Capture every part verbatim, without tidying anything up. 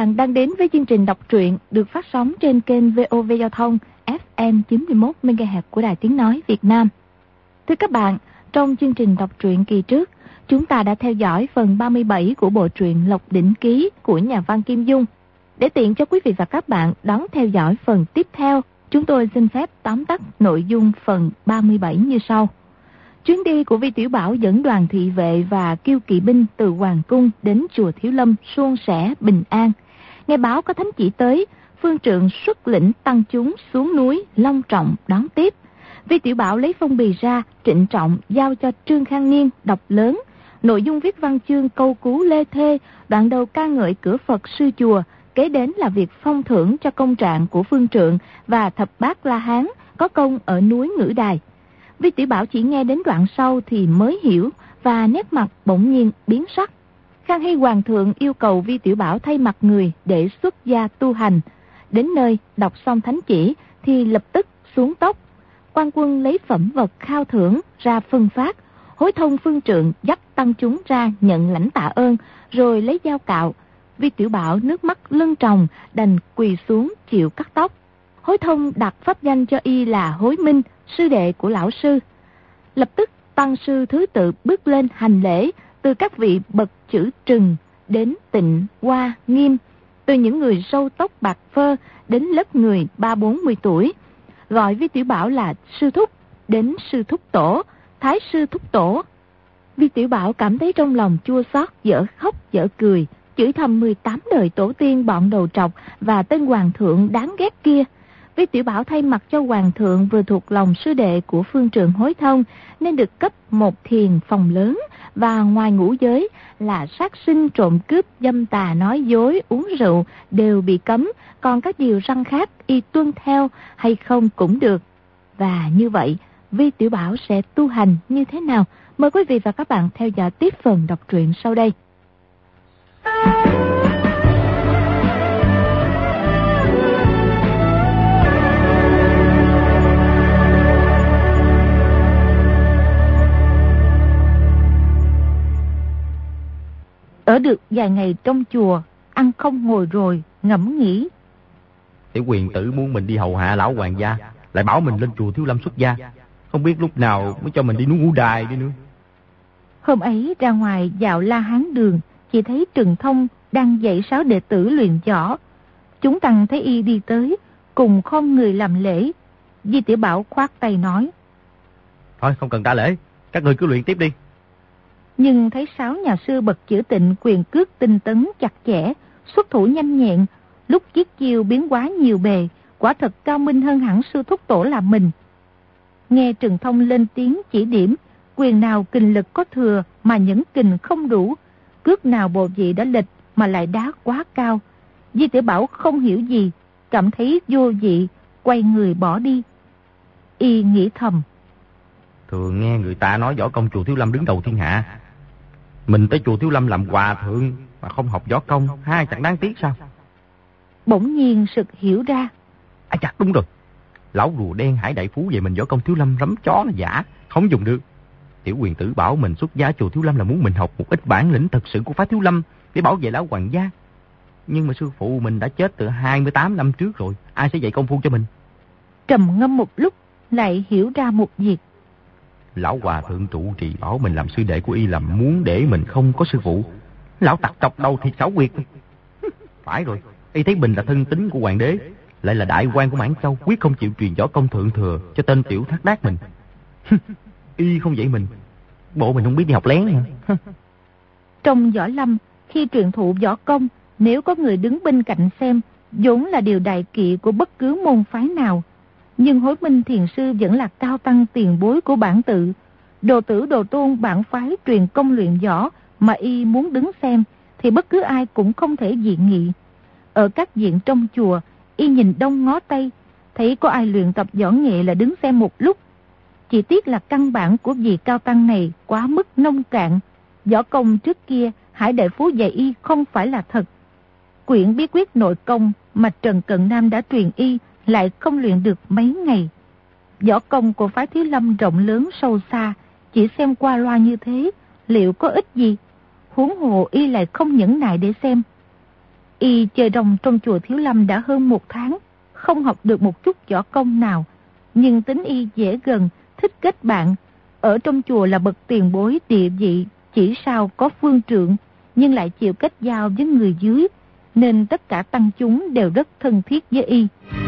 bạn đang đến với chương trình đọc truyện được phát sóng trên kênh vê o vê Giao thông ép em chín mươi mốt mê ga héc của Đài Tiếng Nói Việt Nam. Thưa các bạn, trong chương trình đọc truyện kỳ trước, chúng ta đã theo dõi phần ba mươi bảy của bộ truyện Lộc Đỉnh Ký của nhà văn Kim Dung. Để tiện cho quý vị và các bạn đón theo dõi phần tiếp theo, chúng tôi xin phép tóm tắt nội dung phần ba mươi bảy như sau. Chuyến đi của Vi Tiểu Bảo dẫn đoàn thị vệ và kiêu kỵ binh từ Hoàng Cung đến chùa Thiếu Lâm suôn sẻ bình an. Nghe báo có thánh chỉ tới, Phương Trượng xuất lĩnh tăng chúng xuống núi long trọng đón tiếp. Vi Tiểu Bảo lấy phong bì ra, trịnh trọng giao cho Trương Khang Niên đọc lớn. Nội dung viết văn chương câu cú lê thê, đoạn đầu ca ngợi cửa Phật sư chùa, kế đến là việc phong thưởng cho công trạng của Phương Trượng và thập bát La Hán có công ở núi Ngữ Đài. Vi Tiểu Bảo chỉ nghe đến đoạn sau thì mới hiểu và nét mặt bỗng nhiên biến sắc. Khang Hy Hoàng thượng yêu cầu Vi Tiểu Bảo thay mặt người để xuất gia tu hành. Đến nơi đọc xong thánh chỉ thì lập tức xuống tốc. Quan quân lấy phẩm vật khao thưởng ra phân phát, hối thông Phương Trượng dắt tăng chúng ra nhận lãnh tạ ơn, rồi lấy dao cạo. Vi Tiểu Bảo nước mắt lưng tròng đành quỳ xuống chịu cắt tóc. Hối thông đặt pháp danh cho y là Hối Minh, sư đệ của lão sư. Lập tức tăng sư thứ tự bước lên hành lễ, từ các vị bậc chữ Trừng đến Tịnh, Hoa, Nghiêm, từ những người râu tóc bạc phơ đến lớp người ba bốn mươi tuổi, gọi Vi Tiểu Bảo là sư thúc, đến sư thúc tổ, thái sư thúc tổ. Vi Tiểu Bảo cảm thấy trong lòng chua xót, dở khóc dở cười, chửi thầm mười tám đời tổ tiên bọn đầu trọc và tên hoàng thượng đáng ghét kia. Vi Tiểu Bảo thay mặt cho hoàng thượng vừa thuộc lòng sư đệ của Phương Trượng hối thông, nên được cấp một thiền phòng lớn, và ngoài ngũ giới là sát sinh, trộm cướp, dâm tà, nói dối, uống rượu đều bị cấm, còn các điều răn khác y tuân theo hay không cũng được. Và như vậy, Vi Tiểu Bảo sẽ tu hành như thế nào? Mời quý vị và các bạn theo dõi tiếp phần đọc truyện sau đây. Ở được vài ngày trong chùa, ăn không ngồi rồi, ngẫm nghĩ. Tiểu Quyền tử muốn mình đi hầu hạ lão hoàng gia, lại bảo mình lên chùa Thiếu Lâm xuất gia. Không biết lúc nào mới cho mình đi núi Ngũ Đài đi nữa. Hôm ấy ra ngoài dạo La Hán đường, chỉ thấy Trừng Thông đang dạy sáu đệ tử luyện võ. Chúng tăng thấy y đi tới, cùng khom người làm lễ. Vi Tiểu Bảo khoát tay nói: Thôi không cần đa lễ, các người cứ luyện tiếp đi. Nhưng thấy sáu nhà sư bậc chữ Tịnh quyền cước tinh tấn chặt chẽ, xuất thủ nhanh nhẹn, lúc giết chiêu biến hóa nhiều bề, quả thật cao minh hơn hẳn sư thúc tổ là mình. Nghe Trừng Thông lên tiếng chỉ điểm, quyền nào kình lực có thừa mà những kình không đủ, cước nào bộ vị đã lệch mà lại đá quá cao. Vi Tiểu Bảo không hiểu gì, cảm thấy vô vị, quay người bỏ đi. Y nghĩ thầm: Thường nghe người ta nói võ công chùa Thiếu Lâm đứng đầu thiên hạ, mình tới chùa Thiếu Lâm làm hòa thượng mà không học võ công, hai chẳng đáng tiếc sao? Bỗng nhiên sực hiểu ra. À chặt, đúng rồi, lão rùa đen Hải Đại Phú về mình võ công Thiếu Lâm rắm chó là giả, không dùng được. Tiểu Quyền tử bảo mình xuất gia chùa Thiếu Lâm là muốn mình học một ít bản lĩnh thật sự của phái Thiếu Lâm để bảo vệ lão hoàng gia. Nhưng mà sư phụ mình đã chết từ hai mươi tám năm trước rồi, ai sẽ dạy công phu cho mình? Trầm ngâm một lúc, lại hiểu ra một việc. Lão hòa thượng trụ trì bảo mình làm sư đệ của y là muốn để mình không có sư phụ. Lão tặc trọc đầu thiệt xảo quyệt. Phải rồi, y thấy mình là thân tín của hoàng đế, lại là đại quan của Mãn Châu, quyết không chịu truyền võ công thượng thừa cho tên tiểu thác đác mình. Y không dạy mình, bộ mình không biết đi học lén hả? Trong võ lâm, khi truyền thụ võ công, nếu có người đứng bên cạnh xem, vốn là điều đại kỵ của bất cứ môn phái nào. Nhưng Hối Minh thiền sư vẫn là cao tăng tiền bối của bản tự, đồ tử đồ tôn bản phái truyền công luyện võ, mà y muốn đứng xem thì bất cứ ai cũng không thể dị nghị. Ở các viện trong chùa, y nhìn đông ngó tây, thấy có ai luyện tập võ nghệ là đứng xem một lúc. Chỉ tiếc là căn bản của vị cao tăng này quá mức nông cạn. Võ công trước kia Hải Đại Phú dạy y không phải là thật. Quyển bí quyết nội công mà Trần Cận Nam đã truyền y lại không luyện được mấy ngày. Võ công của phái Thiếu Lâm rộng lớn sâu xa, chỉ xem qua loa như thế liệu có ích gì? Huống hồ y lại không nhẫn nại để xem. Y chơi rồng trong chùa Thiếu Lâm đã hơn một tháng, không học được một chút võ công nào, nhưng tính Y dễ gần, thích kết bạn. Ở trong chùa là bậc tiền bối địa vị, chỉ sao có phương trượng, nhưng lại chịu kết giao với người dưới, nên tất cả tăng chúng đều rất thân thiết với Y.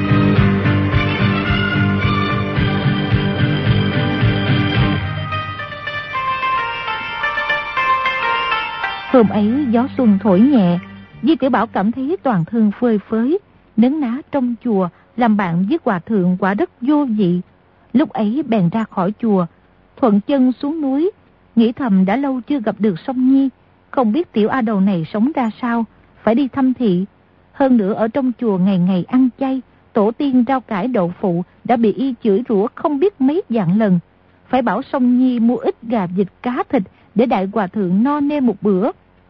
Hôm ấy gió xuân thổi nhẹ, Di Tiểu Bảo cảm thấy toàn thân phơi phới, nấn ná trong chùa làm bạn với hòa thượng quả rất vô vị. Lúc ấy bèn ra khỏi chùa, thuận chân xuống núi, nghĩ thầm đã lâu chưa gặp được Song Nhi, không biết tiểu a đầu này sống ra sao, phải đi thăm thị. Hơn nữa ở trong chùa ngày ngày ăn chay, tổ tiên rau cải đậu phụ đã bị Y chửi rủa không biết mấy vạn lần, phải bảo Song Nhi mua ít gà vịt cá thịt để đại hòa thượng no nê một bữa.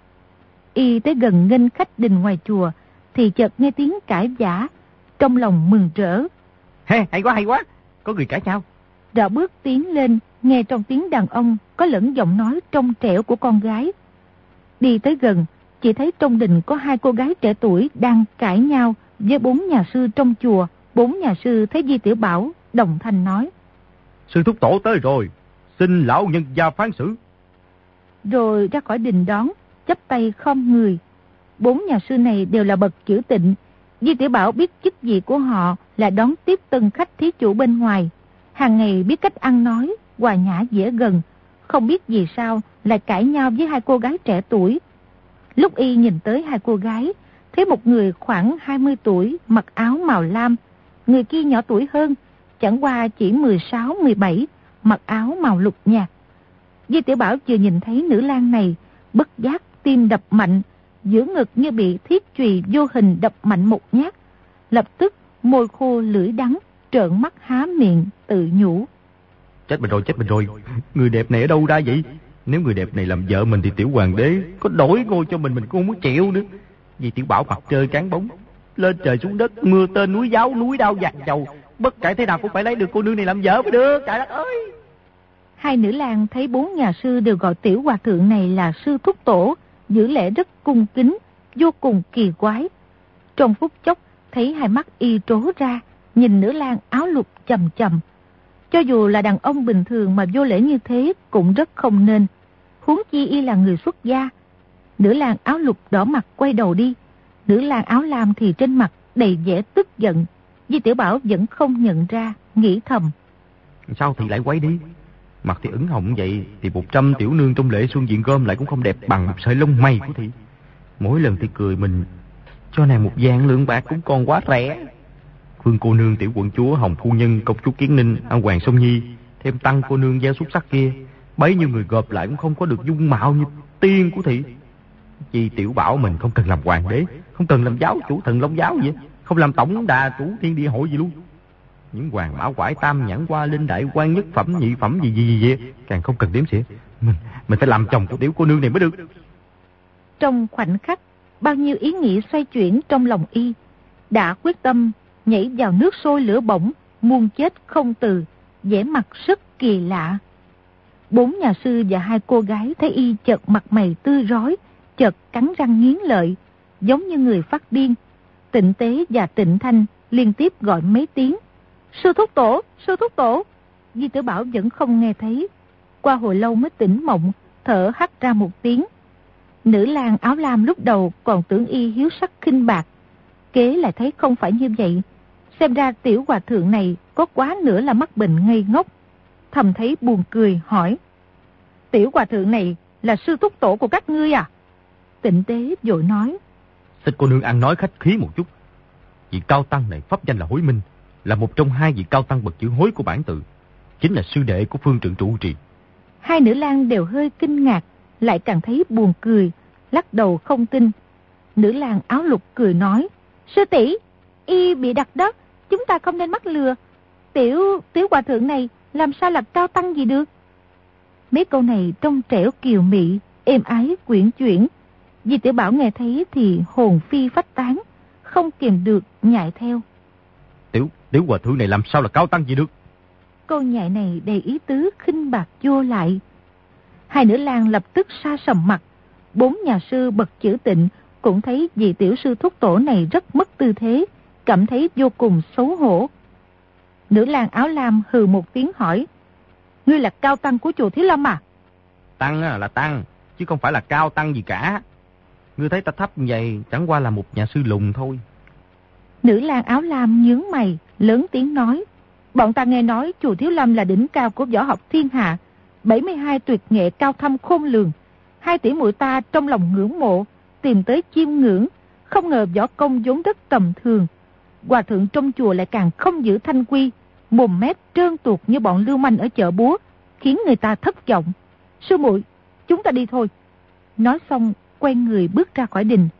Y tới gần nghênh khách đình ngoài chùa thì chợt nghe tiếng cãi vã, trong lòng mừng rỡ. Hey, hay quá hay quá, có người cãi nhau. Đã bước tiến lên, nghe trong tiếng đàn ông có lẫn giọng nói trong trẻo của con gái. Đi tới gần, chỉ thấy trong đình có hai cô gái trẻ tuổi đang cãi nhau với bốn nhà sư trong chùa. Bốn nhà sư thấy Di Tiểu Bảo, đồng thanh nói: Sư thúc tổ tới rồi, xin lão nhân gia phán xử. Rồi ra khỏi đình đón, chắp tay khom người. Bốn nhà sư này đều là bậc chữ tịnh. Di Tiểu Bảo biết chức vị của họ là đón tiếp tân khách thí chủ bên ngoài, hàng ngày biết cách ăn nói, hòa nhã dễ gần, không biết vì sao lại cãi nhau với hai cô gái trẻ tuổi. Lúc Y nhìn tới hai cô gái, thấy một người khoảng hai mươi tuổi, mặc áo màu lam, người kia nhỏ tuổi hơn, chẳng qua chỉ mười sáu mười bảy, mặc áo màu lục nhạt. Di Tiểu Bảo vừa nhìn thấy nữ lang này, bất giác tim đập mạnh, giữa ngực như bị thiết chùy vô hình đập mạnh một nhát, lập tức môi khô lưỡi đắng, trợn mắt há miệng tự nhủ: Chết mình rồi, chết mình rồi, người đẹp này ở đâu ra vậy? Nếu người đẹp này làm vợ mình thì tiểu hoàng đế có đổi ngôi cho mình mình cũng không muốn chịu nữa. Vì Tiểu Bảo mặt trời cán bóng, lên trời xuống đất, mưa tên núi giáo, núi đao dạt dầu, bất kể thế nào cũng phải lấy được cô nương này làm vợ mới được. Trời đất ơi! Hai nữ lang thấy bốn nhà sư đều gọi tiểu hòa thượng này là sư thúc tổ, giữ lễ rất cung kính, vô cùng kỳ quái. Trong phút chốc thấy hai mắt Y trố ra, nhìn nữ lang áo lục chầm chầm. Cho dù là đàn ông bình thường mà vô lễ như thế cũng rất không nên, huống chi Y là người xuất gia. Nữ lang áo lục đỏ mặt quay đầu đi, nữ lang áo lam thì trên mặt đầy vẻ tức giận. Di Tiểu Bảo vẫn không nhận ra, nghĩ thầm: Sao thì lại quay đi? Mặt thì ửng hồng vậy thì một trăm tiểu nương trong lễ xuân diện gom lại cũng không đẹp bằng một sợi lông mày của thị. Mỗi lần thì cười mình cho nàng một vạn lượng bạc cũng còn quá rẻ. Phương cô nương, tiểu quận chúa, hồng phu nhân, công chúa Kiến Ninh, an hoàng Song Nhi, thêm tăng cô nương gieo xuất sắc kia, bấy nhiêu người gộp lại cũng không có được dung mạo như tiên của thị. Vì Tiểu Bảo mình không cần làm hoàng đế, không cần làm giáo chủ thần Long giáo gì, không làm tổng đà chủ thiên địa hội gì luôn. Những hoàng mã quải tam nhãn qua linh đại quan nhất phẩm nhị phẩm gì gì gì gì càng không cần đếm xỉa. Mình mình phải làm chồng của tiểu cô nương này mới được. Trong khoảnh khắc, bao nhiêu ý nghĩ xoay chuyển trong lòng Y, đã quyết tâm nhảy vào nước sôi lửa bỏng, muôn chết không từ, vẻ mặt rất kỳ lạ. Bốn nhà sư và hai cô gái thấy Y chợt mặt mày tươi rói, chợt cắn răng nghiến lợi, giống như người phát điên. Tịnh Tế và Tịnh Thanh liên tiếp gọi mấy tiếng: Sư thúc tổ, sư thúc tổ. Di Tiểu Bảo vẫn không nghe thấy. Qua hồi lâu mới tỉnh mộng, thở hắt ra một tiếng. Nữ lang áo lam lúc đầu còn tưởng Y hiếu sắc khinh bạc, kế lại thấy không phải như vậy. Xem ra tiểu hòa thượng này có quá nữa là mắc bệnh ngây ngốc. Thầm thấy buồn cười hỏi: Tiểu hòa thượng này là sư thúc tổ của các ngươi à? Tịnh Tế vội nói: Xin cô nương ăn nói khách khí một chút. Vị cao tăng này pháp danh là Hối Minh, là một trong hai vị cao tăng bậc chữ Hối của bản tự, chính là sư đệ của phương trượng trụ trì. Hai nữ lang đều hơi kinh ngạc, lại càng thấy buồn cười, lắc đầu không tin. Nữ lang áo lục cười nói: Sư tỷ, Y bị đặt đó, chúng ta không nên mắc lừa. Tiểu tiểu hòa thượng này làm sao là cao tăng gì được? Mấy câu này trong trẻo kiều mị, êm ái quyển chuyển. Di Tiểu Bảo nghe thấy thì hồn phi phách tán, không kìm được nhại theo: Tiểu tiểu hòa thượng này làm sao là cao tăng gì được? Câu nhại này đầy ý tứ khinh bạc vô lại. Hai nữ lang lập tức sa sầm mặt. Bốn nhà sư bậc chữ tịnh cũng thấy vị tiểu sư thúc tổ này rất mất tư thế, cảm thấy vô cùng xấu hổ. Nữ lang áo lam hừ một tiếng hỏi, ngươi là cao tăng của chùa Thiếu Lâm à? Tăng là tăng, chứ không phải là cao tăng gì cả. Ngươi thấy ta thấp như vậy chẳng qua là một nhà sư lùn thôi. Nữ lang áo lam nhướng mày, lớn tiếng nói, bọn ta nghe nói chùa Thiếu Lâm là đỉnh cao của võ học thiên hạ, bảy mươi hai tuyệt nghệ cao thâm khôn lường. Hai tỷ muội ta trong lòng ngưỡng mộ, tìm tới chiêm ngưỡng, không ngờ võ công vốn rất tầm thường. Hòa thượng trong chùa lại càng không giữ thanh quy, mồm mép trơn tuột như bọn lưu manh ở chợ búa, khiến người ta thất vọng. Sư muội, chúng ta đi thôi. Nói xong, quay người bước ra khỏi đình.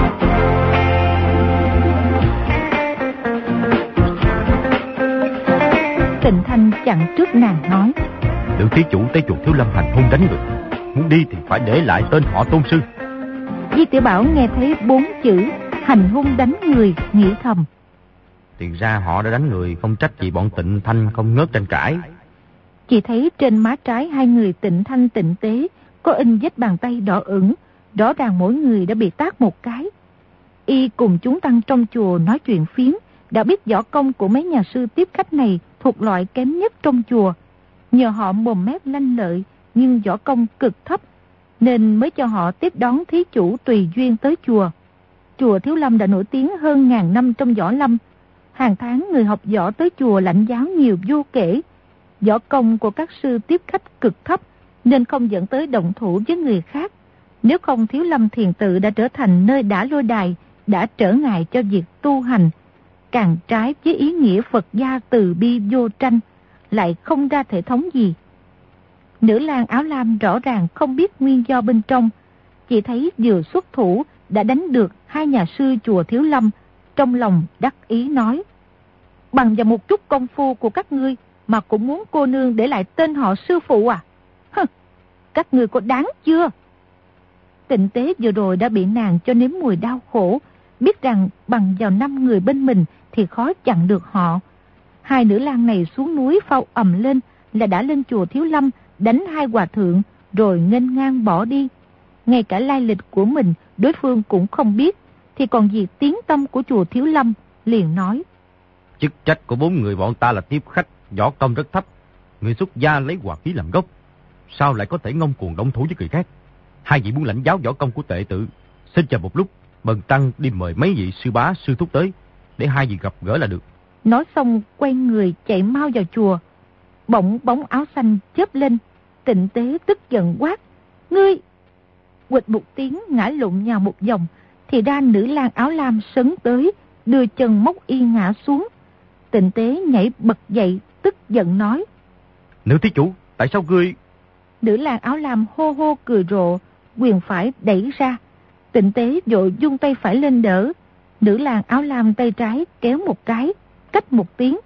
Tịnh Thanh chặn trước nàng nói, Lượng thí chủ tới chùa Thiếu Lâm hành hung đánh người, muốn đi thì phải để lại tên họ Tôn sư. Di Tiểu Bảo nghe thấy bốn chữ hành hung đánh người, nghĩ thầm, Tiền ra họ đã đánh người, không trách gì bọn Tịnh Thanh không ngớt tranh cãi. Chỉ thấy trên má trái hai người Tịnh Thanh Tịnh Tế có in vết bàn tay đỏ ửng, rõ ràng mỗi người đã bị tát một cái. Y cùng chúng tăng trong chùa nói chuyện phiếm, đã biết võ công của mấy nhà sư tiếp khách này thuộc loại kém nhất trong chùa. Nhờ họ mồm mép lanh lợi nhưng võ công cực thấp, nên mới cho họ tiếp đón thí chủ tùy duyên tới chùa. Chùa Thiếu Lâm đã nổi tiếng hơn ngàn năm trong võ lâm. Hàng tháng người học võ tới chùa lãnh giáo nhiều vô kể. Võ công của các sư tiếp khách cực thấp, nên không dẫn tới động thủ với người khác. Nếu không, Thiếu Lâm Thiền Tự đã trở thành nơi đả lôi đài, đã trở ngại cho việc tu hành, càng trái với ý nghĩa Phật gia từ bi vô tranh, lại không ra thể thống gì. Nữ lang áo lam rõ ràng không biết nguyên do bên trong, chỉ thấy vừa xuất thủ đã đánh được hai nhà sư chùa Thiếu Lâm, trong lòng đắc ý nói, bằng vào một chút công phu của các ngươi mà cũng muốn cô nương để lại tên họ sư phụ à? Hừ, các ngươi có đáng chưa? Tịnh Tế vừa rồi đã bị nàng cho nếm mùi đau khổ, biết rằng bằng vào năm người bên mình thì khó chặn được họ. Hai nữ lang này xuống núi phao ầm lên là đã lên chùa Thiếu Lâm đánh hai hòa thượng rồi nghênh ngang bỏ đi. Ngay cả lai lịch của mình đối phương cũng không biết, thì còn gì tiếng tâm của chùa Thiếu Lâm, liền nói, Chức trách của bốn người bọn ta là tiếp khách, võ công rất thấp. Người xuất gia lấy hòa khí làm gốc, sao lại có thể ngông cuồng động thủ với người khác? Hai vị muốn lãnh giáo võ công của tệ tự, xin chờ một lúc, bần tăng đi mời mấy vị sư bá sư thúc tới, để hai vị gặp gỡ là được. Nói xong quay người chạy mau vào chùa. Bỗng bóng áo xanh chớp lên, Tịnh Tế tức giận quát, ngươi! Quịch một tiếng ngã lụng nhào một vòng, thì ra nữ lang áo lam sấn tới, đưa chân móc y ngã xuống. Tịnh Tế nhảy bật dậy, tức giận nói, Nữ thí chủ, tại sao ngươi... Nữ lang áo lam hô hô cười rộ, quyền phải đẩy ra. Tịnh Tế vội dung tay phải lên đỡ. Nữ lang áo lam tay trái kéo một cái, cách một tiếng,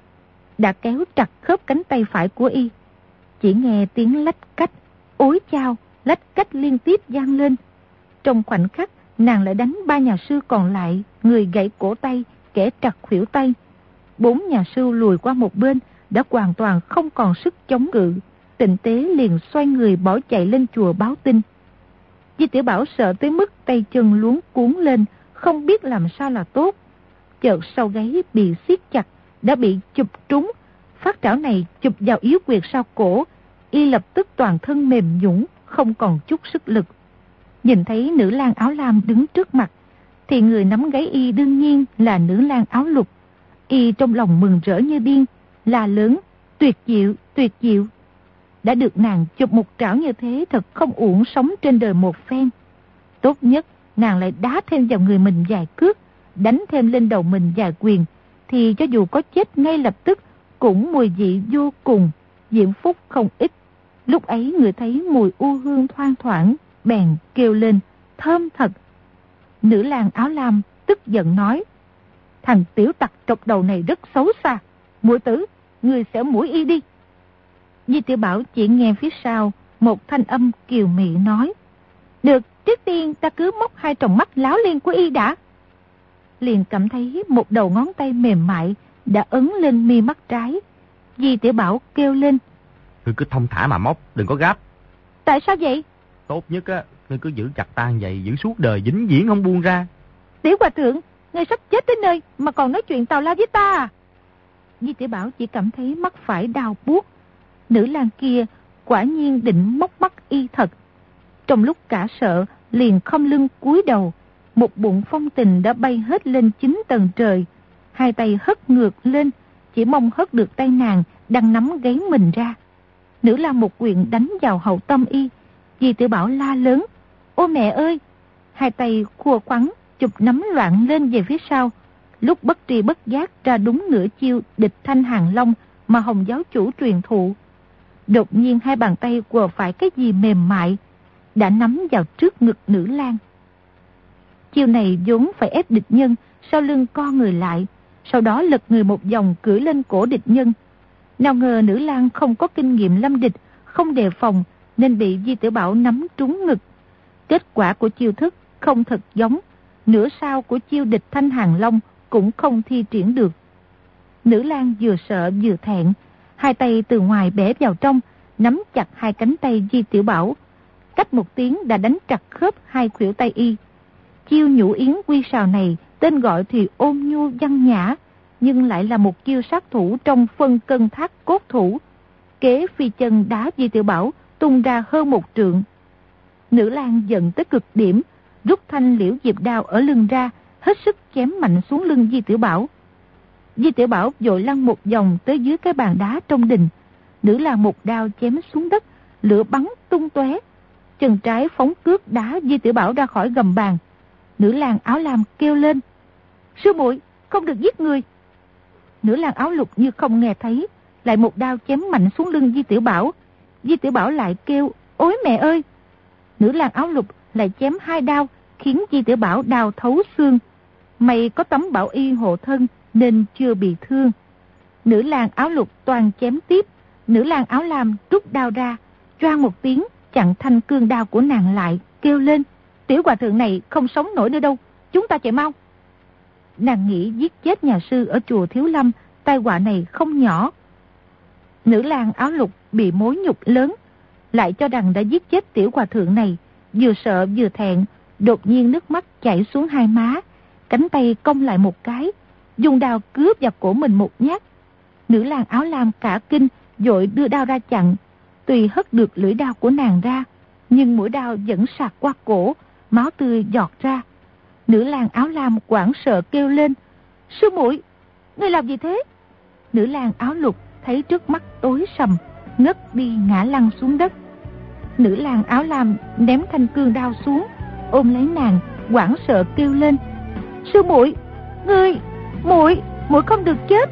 đã kéo chặt khớp cánh tay phải của y. Chỉ nghe tiếng lách cách, ối chao, lách cách liên tiếp vang lên. Trong khoảnh khắc, nàng lại đánh ba nhà sư còn lại, người gãy cổ tay, kẻ trật khuỷu tay. Bốn nhà sư lùi qua một bên, đã hoàn toàn không còn sức chống cự. Tịnh Tế liền xoay người bỏ chạy lên chùa báo tin. Di Tiểu Bảo sợ tới mức tay chân luống cuốn lên, không biết làm sao là tốt. Chợt sau gáy bị siết chặt, đã bị chụp trúng. Phát trảo này chụp vào yếu quyệt sau cổ, y lập tức toàn thân mềm nhũn, không còn chút sức lực. Nhìn thấy nữ lang áo lam đứng trước mặt, thì người nắm gáy y đương nhiên là nữ lang áo lục. Y trong lòng mừng rỡ như điên, la lớn, tuyệt diệu, tuyệt diệu. Đã được nàng chụp một trảo như thế, thật không uổng sống trên đời một phen. Tốt nhất nàng lại đá thêm vào người mình vài cước, đánh thêm lên đầu mình vài quyền, thì cho dù có chết ngay lập tức cũng mùi vị vô cùng, diễm phúc không ít. Lúc ấy người thấy mùi u hương thoang thoảng, bèn kêu lên, thơm thật. Nữ lang áo lam tức giận nói, thằng tiểu tặc trọc đầu này rất xấu xa, muội tử, người sẽ mũi y đi. Di Tiểu Bảo chỉ nghe phía sau một thanh âm kiều mị nói, được, trước tiên ta cứ móc hai tròng mắt láo liên của y đã. Liền cảm thấy một đầu ngón tay mềm mại đã ấn lên mi mắt trái. Di Tiểu Bảo kêu lên, Ngươi cứ thông thả mà móc, đừng có gấp. Tại sao vậy? Tốt nhất á, ngươi cứ giữ chặt ta vậy, giữ suốt đời vĩnh viễn không buông ra. Tiểu hòa thượng, ngươi sắp chết tới nơi mà còn nói chuyện tào lao với ta à? Di Tiểu Bảo chỉ cảm thấy mắt phải đau buốt. Nữ lang kia quả nhiên định móc mắt y thật. Trong lúc cả sợ, liền khom lưng cúi đầu, một bụng phong tình đã bay hết lên chín tầng trời, hai tay hất ngược lên, chỉ mong hất được tay nàng đang nắm gáy mình ra. Nữ lang một quyền đánh vào hậu tâm y. Di Tiểu Bảo la lớn: "Ôi mẹ ơi!" Hai tay khua khoắn, chụp nắm loạn lên về phía sau. Lúc bất tri bất giác ra đúng nửa chiêu địch thanh hàng long mà Hồng giáo chủ truyền thụ. Đột nhiên hai bàn tay quờ phải cái gì mềm mại, đã nắm vào trước ngực nữ lang. Chiêu này vốn phải ép địch nhân, sau lưng co người lại, sau đó lật người một vòng cưỡi lên cổ địch nhân. Nào ngờ nữ lang không có kinh nghiệm lâm địch, không đề phòng, nên bị Di Tiểu Bảo nắm trúng ngực. Kết quả của chiêu thức không thật giống, nửa sau của chiêu địch thanh hàng long cũng không thi triển được. Nữ lang vừa sợ vừa thẹn, hai tay từ ngoài bẻ vào trong, nắm chặt hai cánh tay Di Tiểu Bảo. Cách một tiếng đã đánh trật khớp hai khuỷu tay y. Chiêu nhũ yến quy sào này tên gọi thì ôn nhu văn nhã, nhưng lại là một chiêu sát thủ trong phân cân thác cốt thủ. Kế phi chân đá Di Tiểu Bảo tung ra hơn một trượng. Nữ lang giận tới cực điểm, rút thanh liễu diệp đao ở lưng ra, hết sức chém mạnh xuống lưng Di Tiểu Bảo. Di Tiểu Bảo vội lăn một vòng tới dưới cái bàn đá trong đình. Nữ lang một đao chém xuống đất, lửa bắn tung tóe. Chân trái phóng cước đá Di Tiểu Bảo ra khỏi gầm bàn. Nữ lang áo lam kêu lên: "Sư muội, không được giết người." Nữ lang áo lục như không nghe thấy, lại một đao chém mạnh xuống lưng Di Tiểu Bảo. Di Tiểu Bảo lại kêu: "Ôi mẹ ơi!" Nữ lang áo lục lại chém hai đao, khiến Di Tiểu Bảo đau thấu xương. May có tấm bảo y hộ thân nên chưa bị thương. Nữ lang áo lục toàn chém tiếp. Nữ lang áo lam rút đao ra, choang một tiếng chặn thanh cương đao của nàng lại, kêu lên: "Tiểu hòa thượng này không sống nổi nữa đâu, chúng ta chạy mau." Nàng nghĩ giết chết nhà sư ở chùa Thiếu Lâm, tai họa này không nhỏ. Nữ lang áo lục bị mối nhục lớn, lại cho rằng đã giết chết tiểu hòa thượng này, vừa sợ vừa thẹn, đột nhiên nước mắt chảy xuống hai má, cánh tay cong lại một cái, dùng đao cướp vào cổ mình một nhát. Nữ lang áo lam cả kinh, vội đưa đao ra chặn. Tuy hất được lưỡi đao của nàng ra, nhưng mũi đao vẫn sạc qua cổ, máu tươi giọt ra. Nữ lang áo lam hoảng sợ kêu lên: "Sư muội, ngươi làm gì thế?" Nữ lang áo lục thấy trước mắt tối sầm, ngất đi ngã lăn xuống đất. Nữ lang áo lam ném thanh cương đao xuống, ôm lấy nàng, hoảng sợ kêu lên: "Sư muội, ngươi, muội, muội không được chết."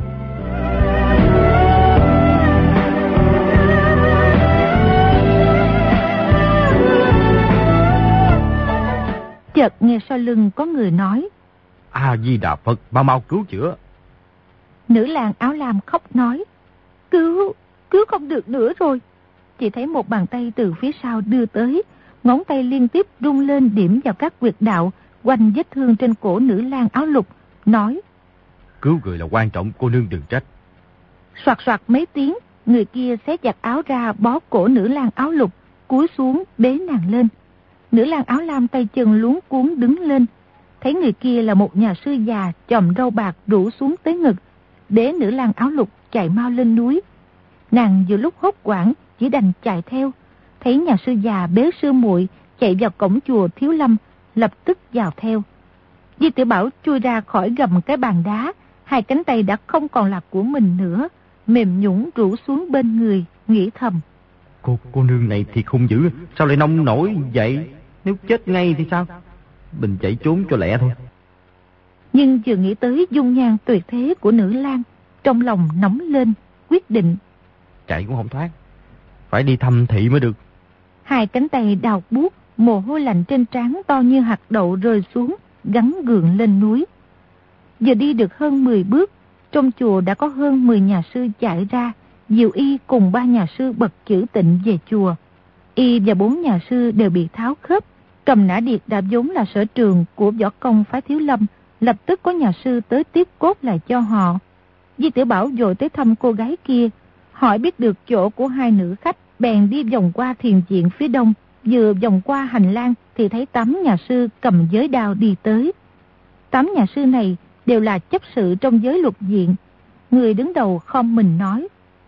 Chợt nghe sau lưng có người nói: "A Di Đà Phật, mau mau cứu chữa." Nữ lang áo lam khóc nói: Cứu, cứu không được nữa rồi." Chỉ thấy một bàn tay từ phía sau đưa tới, ngón tay liên tiếp rung lên điểm vào các huyệt đạo quanh vết thương trên cổ nữ lang áo lục, nói: "Cứu người là quan trọng, cô nương đừng trách." Soạt soạt mấy tiếng, người kia xé giặt áo ra bó cổ nữ lang áo lục, cúi xuống bế nàng lên. Nữ lang áo lam tay chân luống cuống đứng lên, thấy người kia là một nhà sư già chòm râu bạc rủ xuống tới ngực, bế nữ lang áo lục chạy mau lên núi. Nàng vừa lúc hốt hoảng chỉ đành chạy theo, thấy nhà sư già bế sư muội chạy vào cổng chùa Thiếu Lâm, lập tức vào theo. Di Tiểu Bảo chui ra khỏi gầm cái bàn đá, hai cánh tay đã không còn là của mình nữa, mềm nhũn rủ xuống bên người, nghĩ thầm: Cô cô nương này thì không dữ, sao lại nông nổi vậy? Nếu chết ngay thì sao? Mình chạy trốn cho lẹ thôi. Nhưng vừa nghĩ tới dung nhan tuyệt thế của nữ lang, trong lòng nóng lên, quyết định chạy cũng không thoát, phải đi thăm thị mới được. Hai cánh tay đào buốt, mồ hôi lạnh trên trán to như hạt đậu rơi xuống, gắn gượng lên núi. Giờ đi được hơn mười bước, trong chùa đã có hơn mười nhà sư chạy ra, Diệu Y cùng ba nhà sư bậc chữ tịnh về chùa. Y và bốn nhà sư đều bị tháo khớp, cầm nã điệt đã vốn là sở trường của võ công phái Thiếu Lâm, lập tức có nhà sư tới tiếp cốt lại cho họ. Di Tiểu Bảo vội tới thăm cô gái kia, hỏi biết được chỗ của hai nữ khách, bèn đi vòng qua thiền viện phía đông, Vừa vòng qua hành lang thì thấy tám nhà sư cầm giới đao đi tới. Tám nhà sư này đều là chấp sự trong giới luật viện. Người đứng đầu khom mình nói: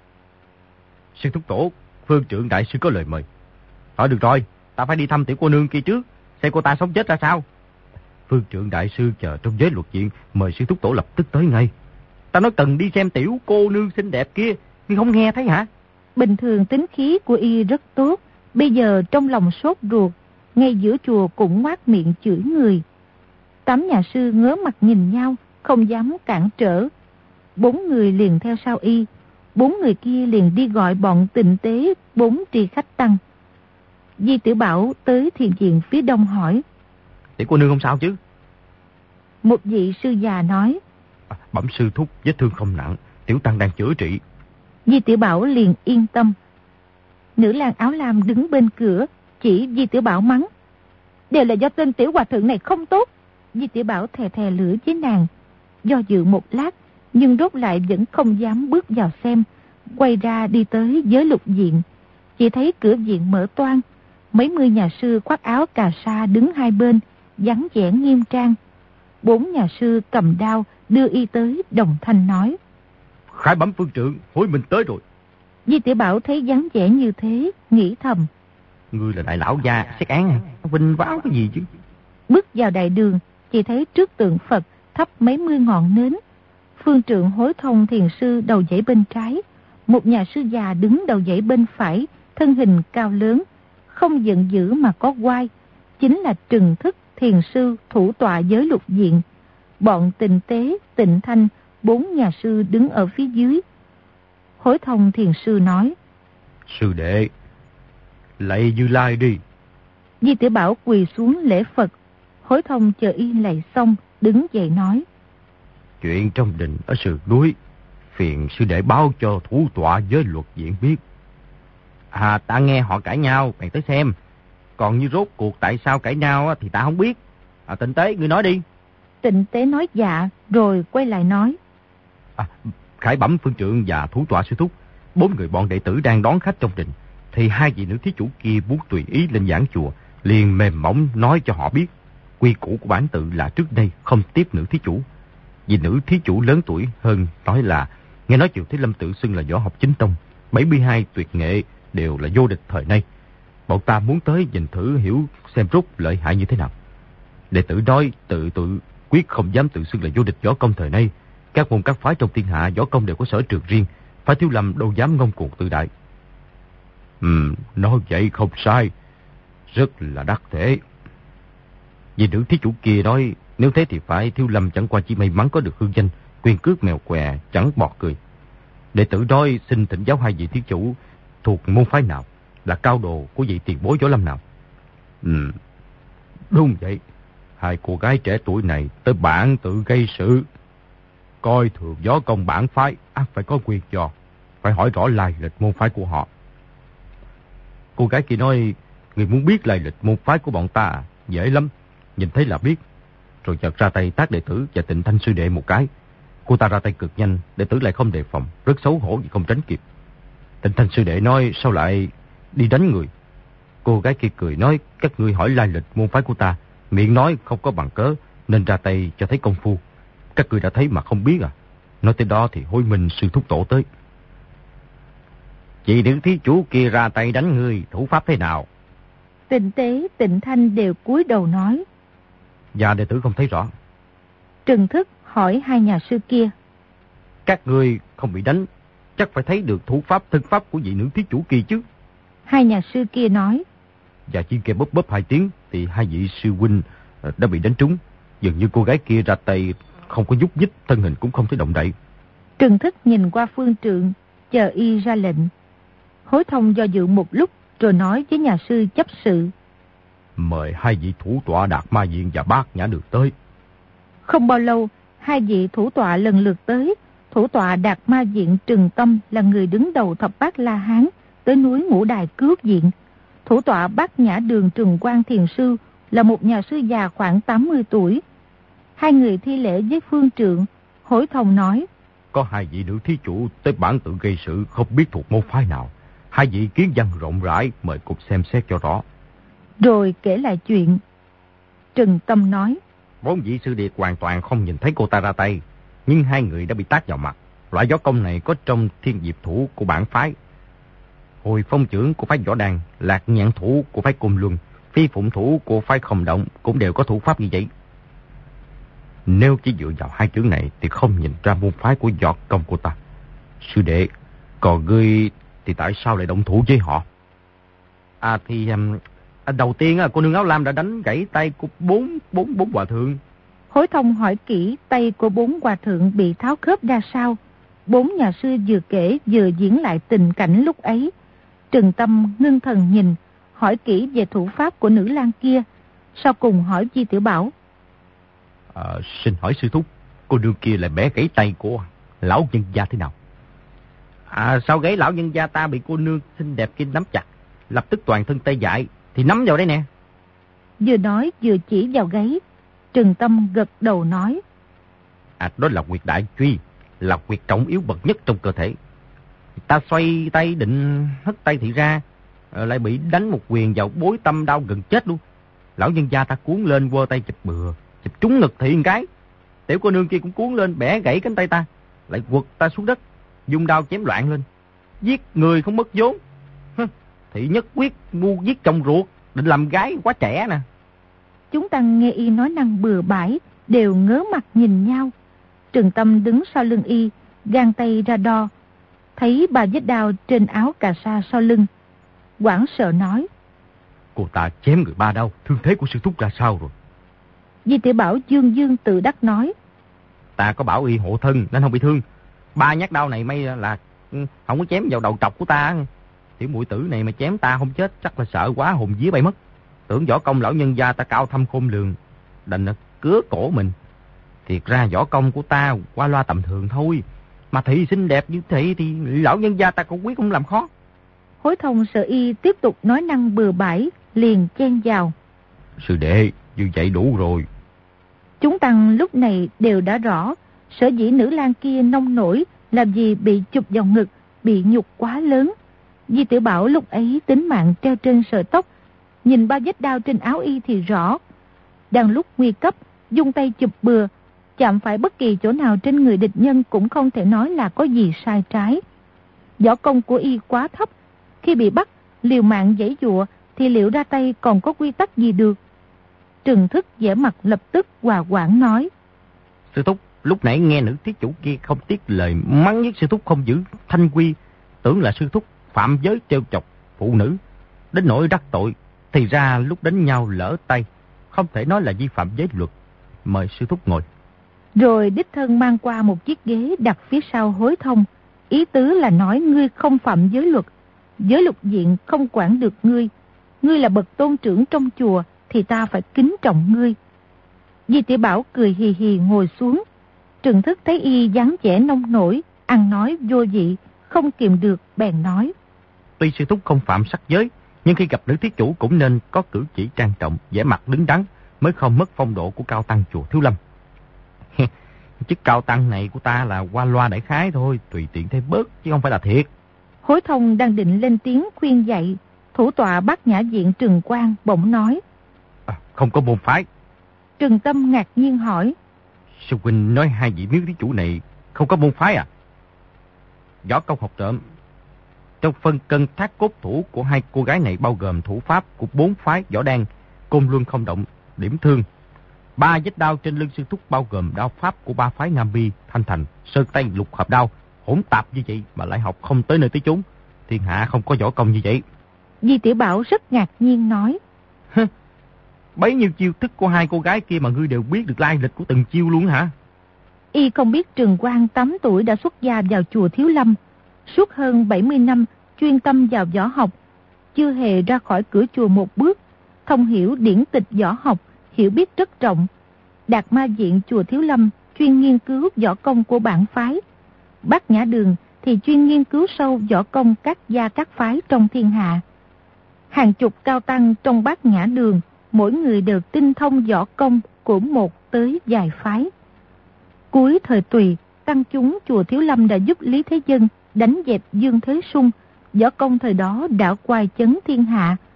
Sư thúc tổ, phương trưởng đại sư có lời mời. Thôi được rồi, ta phải đi thăm tiểu cô nương kia trước, xem cô ta sống chết ra sao. Phương trưởng đại sư chờ trong giới luật viện, mời sư thúc tổ lập tức tới ngay. Ta nói cần đi xem tiểu cô nương xinh đẹp kia, nhưng không nghe thấy hả? Bình thường tính khí của y rất tốt, bây giờ trong lòng sốt ruột, ngay giữa chùa cũng ngoác miệng chửi người. Tám nhà sư ngớ mặt nhìn nhau, không dám cản trở. Bốn người liền theo sau y, bốn người kia liền đi gọi bọn tịnh tế bốn tri khách tăng. Di Tiểu Bảo tới thiền viện phía đông hỏi: Tiểu cô nương không sao chứ? Một vị sư già nói: à, Bẩm sư thúc, vết thương không nặng, tiểu tăng đang chữa trị. Di Tiểu Bảo liền yên tâm. Nữ lang áo lam đứng bên cửa, chỉ Di Tiểu Bảo mắng: Đều là do tên tiểu hòa thượng này không tốt. Di Tiểu Bảo thè thè lửa với nàng, do dự một lát, nhưng rốt lại vẫn không dám bước vào xem, quay ra đi tới giới lục viện. Chỉ thấy cửa viện mở toang, mấy mươi nhà sư khoác áo cà sa đứng hai bên, vắng vẻ nghiêm trang. Bốn nhà sư cầm đao đưa y tới, đồng thanh nói: Khải bẩm phương trưởng, hối mình tới rồi. Di Tiểu Bảo thấy dáng vẻ như thế, nghĩ thầm: Ngươi là đại lão gia xét án à? Vinh váo cái gì chứ? Bước vào đại đường, chỉ thấy trước tượng Phật thắp mấy mươi ngọn nến. Phương trượng Hối Thông thiền sư đầu dãy bên trái, một nhà sư già đứng đầu dãy bên phải, thân hình cao lớn, không giận dữ mà có oai, chính là Trừng Thức thiền sư thủ tọa giới lục viện. Bọn Tịnh Tế, Tịnh Thanh, bốn nhà sư đứng ở phía dưới. Hối Thông thiền sư nói: Sư đệ, lạy Như Lai đi. Di Tiểu Bảo quỳ xuống lễ Phật. Hối Thông chờ y lạy xong, đứng dậy nói: Chuyện trong đình ở sườn núi, phiền sư đệ báo cho thủ tọa giới luật viện biết. À, ta nghe họ cãi nhau, bèn tới xem. Còn như rốt cuộc tại sao cãi nhau thì ta không biết. À, Tịnh Tế, ngươi nói đi. Tịnh Tế nói dạ, rồi quay lại nói: À, Khải bẩm phương trượng và thủ tọa sư thúc, bốn người bọn đệ tử đang đón khách trong đình, thì hai vị nữ thí chủ kia muốn tùy ý lên giảng chùa, liền mềm mỏng nói cho họ biết quy củ của bản tự là trước đây không tiếp nữ thí chủ. Vì nữ thí chủ lớn tuổi hơn nói là nghe nói Triệu Thế Lâm tự xưng là võ học chính tông, bảy mươi hai tuyệt nghệ đều là vô địch thời nay. Bọn ta muốn tới nhìn thử hiểu xem rốt lợi hại như thế nào. Đệ tử nói tự tự quyết không dám tự xưng là vô địch võ công thời nay. Các môn các phái trong thiên hạ võ công đều có sở trường riêng, phải Thiếu Lâm đâu dám ngông cuồng tự đại. Ừ, nói vậy không sai, rất là đắc thể. Vì nữ thí chủ kia nói nếu thế thì phải Thiếu Lâm chẳng qua chỉ may mắn có được hương danh, quyền cước mèo què chẳng bọt cười. Đệ tử nói xin thỉnh giáo hai vị thí chủ thuộc môn phái nào, là cao đồ của vị tiền bối võ lâm nào. Ừ, đúng vậy. Hai cô gái trẻ tuổi này tới bản tự gây sự, coi thường võ công bản phái, ắt phải có quyền do, phải hỏi rõ lai lịch môn phái của họ. Cô gái kia nói, người muốn biết lai lịch môn phái của bọn ta dễ lắm, nhìn thấy là biết. Rồi chợt ra tay tát đệ tử và Tịnh Thanh sư đệ một cái. Cô ta ra tay cực nhanh, đệ tử lại không đề phòng, rất xấu hổ vì không tránh kịp. Tịnh Thanh sư đệ nói sao lại đi đánh người. Cô gái kia cười nói, các ngươi hỏi lai lịch môn phái của ta, miệng nói không có bằng cớ nên ra tay cho thấy công phu. Các ngươi đã thấy mà không biết à? Nói tới đó thì hối minh sư thúc tổ tới. Chị nữ thí chủ kia ra tay đánh ngươi, thủ pháp thế nào? Tịnh Tế, Tịnh Thanh đều cúi đầu nói. Dạ đệ tử không thấy rõ. Trừng Thức hỏi hai nhà sư kia. Các ngươi không bị đánh, chắc phải thấy được thủ pháp thân pháp của vị nữ thí chủ kia chứ. Hai nhà sư kia nói. Và chỉ kêu bóp bóp hai tiếng thì hai vị sư huynh đã bị đánh trúng. Dường như cô gái kia ra tay không có nhúc nhích, thân hình cũng không thể động đậy. Trừng Thức nhìn qua phương trượng, chờ y ra lệnh. Hối Thông do dự một lúc rồi nói với nhà sư chấp sự. Mời hai vị thủ tọa Đạt Ma Viện và Bát Nhã Được tới. Không bao lâu, hai vị thủ tọa lần lượt tới. Thủ tọa Đạt Ma Viện Trừng Tâm là người đứng đầu thập bát La Hán, tới núi Ngũ Đài cứu viện. Thủ tọa Bát Nhã Đường Trừng Quang Thiền Sư là một nhà sư già khoảng tám mươi tuổi. Hai người thi lễ với phương trượng. Hối Thông nói. Có hai vị nữ thí chủ tới bản tự gây sự, không biết thuộc môn phái nào. Hai vị kiến văn rộng rãi, mời cục xem xét cho rõ. rồi kể lại chuyện. Trừng Tâm nói, bốn vị sư điệt hoàn toàn không nhìn thấy cô ta ra tay, nhưng hai người đã bị tát vào mặt. Loại võ công này có trong thiên diệp thủ của bản phái, hồi phong trưởng của phái võ đàn, lạc nhạn thủ của phái côn luân, phi phụng thủ của phái không động cũng đều có thủ pháp như vậy. Nếu chỉ dựa vào hai chữ này thì không nhìn ra môn phái của võ công của ta. Sư đệ, còn ngươi thì tại sao lại động thủ với họ? À thì um, đầu tiên cô nương áo lam đã đánh gãy tay của bốn bốn bốn hòa thượng. Hối Thông hỏi kỹ tay của bốn hòa thượng bị tháo khớp ra sao. Bốn nhà sư vừa kể vừa diễn lại tình cảnh lúc ấy. Trừng Tâm ngưng thần nhìn, hỏi kỹ về thủ pháp của nữ lang kia. Sau cùng hỏi Di Tiểu Bảo, à, xin hỏi sư thúc, cô nương kia lại bẻ gãy tay của lão nhân gia thế nào? À, sao gãy lão nhân gia ta bị cô nương xinh đẹp kia nắm chặt, lập tức toàn thân tê dại, thì nắm vào đây nè. Vừa nói vừa chỉ vào gáy. Trừng Tâm gật đầu nói, à, đó là huyệt đại truy, là huyệt trọng yếu bậc nhất trong cơ thể. Ta xoay tay định hất tay thì ra, lại bị đánh một quyền vào bối tâm, đau gần chết luôn. Lão nhân gia ta cuốn lên quơ tay chụp bừa, chụp trúng ngực thị một cái. Tiểu cô nương kia cũng cuốn lên bẻ gãy cánh tay ta, lại quật ta xuống đất, dùng đao chém loạn lên. Giết người không mất vốn. Thị nhất quyết mua giết chồng ruột, định làm gái quá trẻ nè. Chúng tăng nghe y nói năng bừa bãi, đều ngớ mặt nhìn nhau. Trừng Tâm đứng sau lưng y, gang tay ra đo, thấy ba vết đao trên áo cà sa sau lưng. Hoảng sợ nói, cô ta chém người ba đau, thương thế của sư thúc ra sao rồi? Di Tiểu Bảo dương dương tự đắc nói, ta có bảo y hộ thân nên không bị thương. Ba nhát đau này may là không có chém vào đầu trọc của ta. Tiểu muội tử này mà chém ta không chết chắc là sợ quá hồn vía bay mất. Tưởng võ công lão nhân gia ta cao thâm khôn lường, đành cứa cổ mình. Thiệt ra võ công của ta qua loa tầm thường thôi, mà thị xinh đẹp như thị thì lão nhân gia ta cũng quyết không làm khó. Hối Thông sợ y tiếp tục nói năng bừa bãi, liền chen vào, sư đệ, như vậy đủ rồi. Chúng tăng lúc này đều đã rõ, sở dĩ nữ lang kia nông nổi làm gì bị chụp vào ngực, bị nhục quá lớn. Di Tiểu Bảo lúc ấy tính mạng treo trên sợi tóc, nhìn ba vết đao trên áo y thì rõ. Đang lúc nguy cấp, dùng tay chụp bừa, chạm phải bất kỳ chỗ nào trên người địch nhân cũng không thể nói là có gì sai trái. Võ công của y quá thấp, khi bị bắt, liều mạng giãy giụa thì liệu ra tay còn có quy tắc gì được. Trừng Thức vẻ mặt lập tức hòa quảng nói, sư thúc, lúc nãy nghe nữ thí chủ kia không tiếc lời mắng nhất sư thúc không giữ thanh quy, tưởng là sư thúc phạm giới trêu chọc phụ nữ, đến nỗi đắc tội. Thì ra lúc đánh nhau lỡ tay, không thể nói là vi phạm giới luật. Mời sư thúc ngồi. Rồi đích thân mang qua một chiếc ghế đặt phía sau Hối Thông, ý tứ là nói ngươi không phạm giới luật, giới lục diện không quản được ngươi. Ngươi là bậc tôn trưởng trong chùa thì ta phải kính trọng ngươi. Di Tiểu Bảo cười hì hì ngồi xuống. Trừng Thức thấy y dáng vẻ nông nổi, ăn nói vô vị, không kìm được bèn nói, tuy sư thúc không phạm sắc giới, nhưng khi gặp nữ thí chủ cũng nên có cử chỉ trang trọng, vẻ mặt đứng đắn, mới không mất phong độ của cao tăng chùa Thiếu Lâm. Chức cao tăng này của ta là qua loa đại khái thôi, tùy tiện thêm bớt chứ không phải là thiệt. Hối Thông đang định lên tiếng khuyên dạy, thủ tọa Bát Nhã Viện Trừng Quang bỗng nói, à, không có môn phái. Trừng Tâm ngạc nhiên hỏi, sư huynh nói hai vị miếu thí chủ này không có môn phái à? Võ công học trộm. Trong phân cân thác cốt thủ của hai cô gái này bao gồm thủ pháp của bốn phái võ đan, côn luân không động, điểm thương. Ba vết đao trên lưng sư thúc bao gồm đao pháp của ba phái Nam Bi, Thanh Thành, Sơn Tây, Lục Hợp Đao, hỗn tạp như vậy mà lại học không tới nơi tới chốn. Thiên hạ không có võ công như vậy. Di Tiểu Bảo rất ngạc nhiên nói, bấy nhiêu chiêu thức của hai cô gái kia mà ngươi đều biết được lai lịch của từng chiêu luôn hả? Y không biết Trừng Quang tám tuổi đã xuất gia vào chùa Thiếu Lâm, suốt hơn bảy mươi năm chuyên tâm vào võ học, chưa hề ra khỏi cửa chùa một bước, thông hiểu điển tịch võ học, hiểu biết rất rộng. Đạt Ma Viện chùa Thiếu Lâm chuyên nghiên cứu võ công của bản phái, Bát Nhã Đường thì chuyên nghiên cứu sâu võ công các gia các phái trong thiên hạ. Hàng chục cao tăng trong Bát Nhã Đường, mỗi người đều tinh thông võ công của một tới vài phái. Cuối thời Tùy, tăng chúng chùa Thiếu Lâm đã giúp Lý Thế Dân đánh dẹp Dương Thế Sung, võ công thời đó đã quay chấn thiên hạ.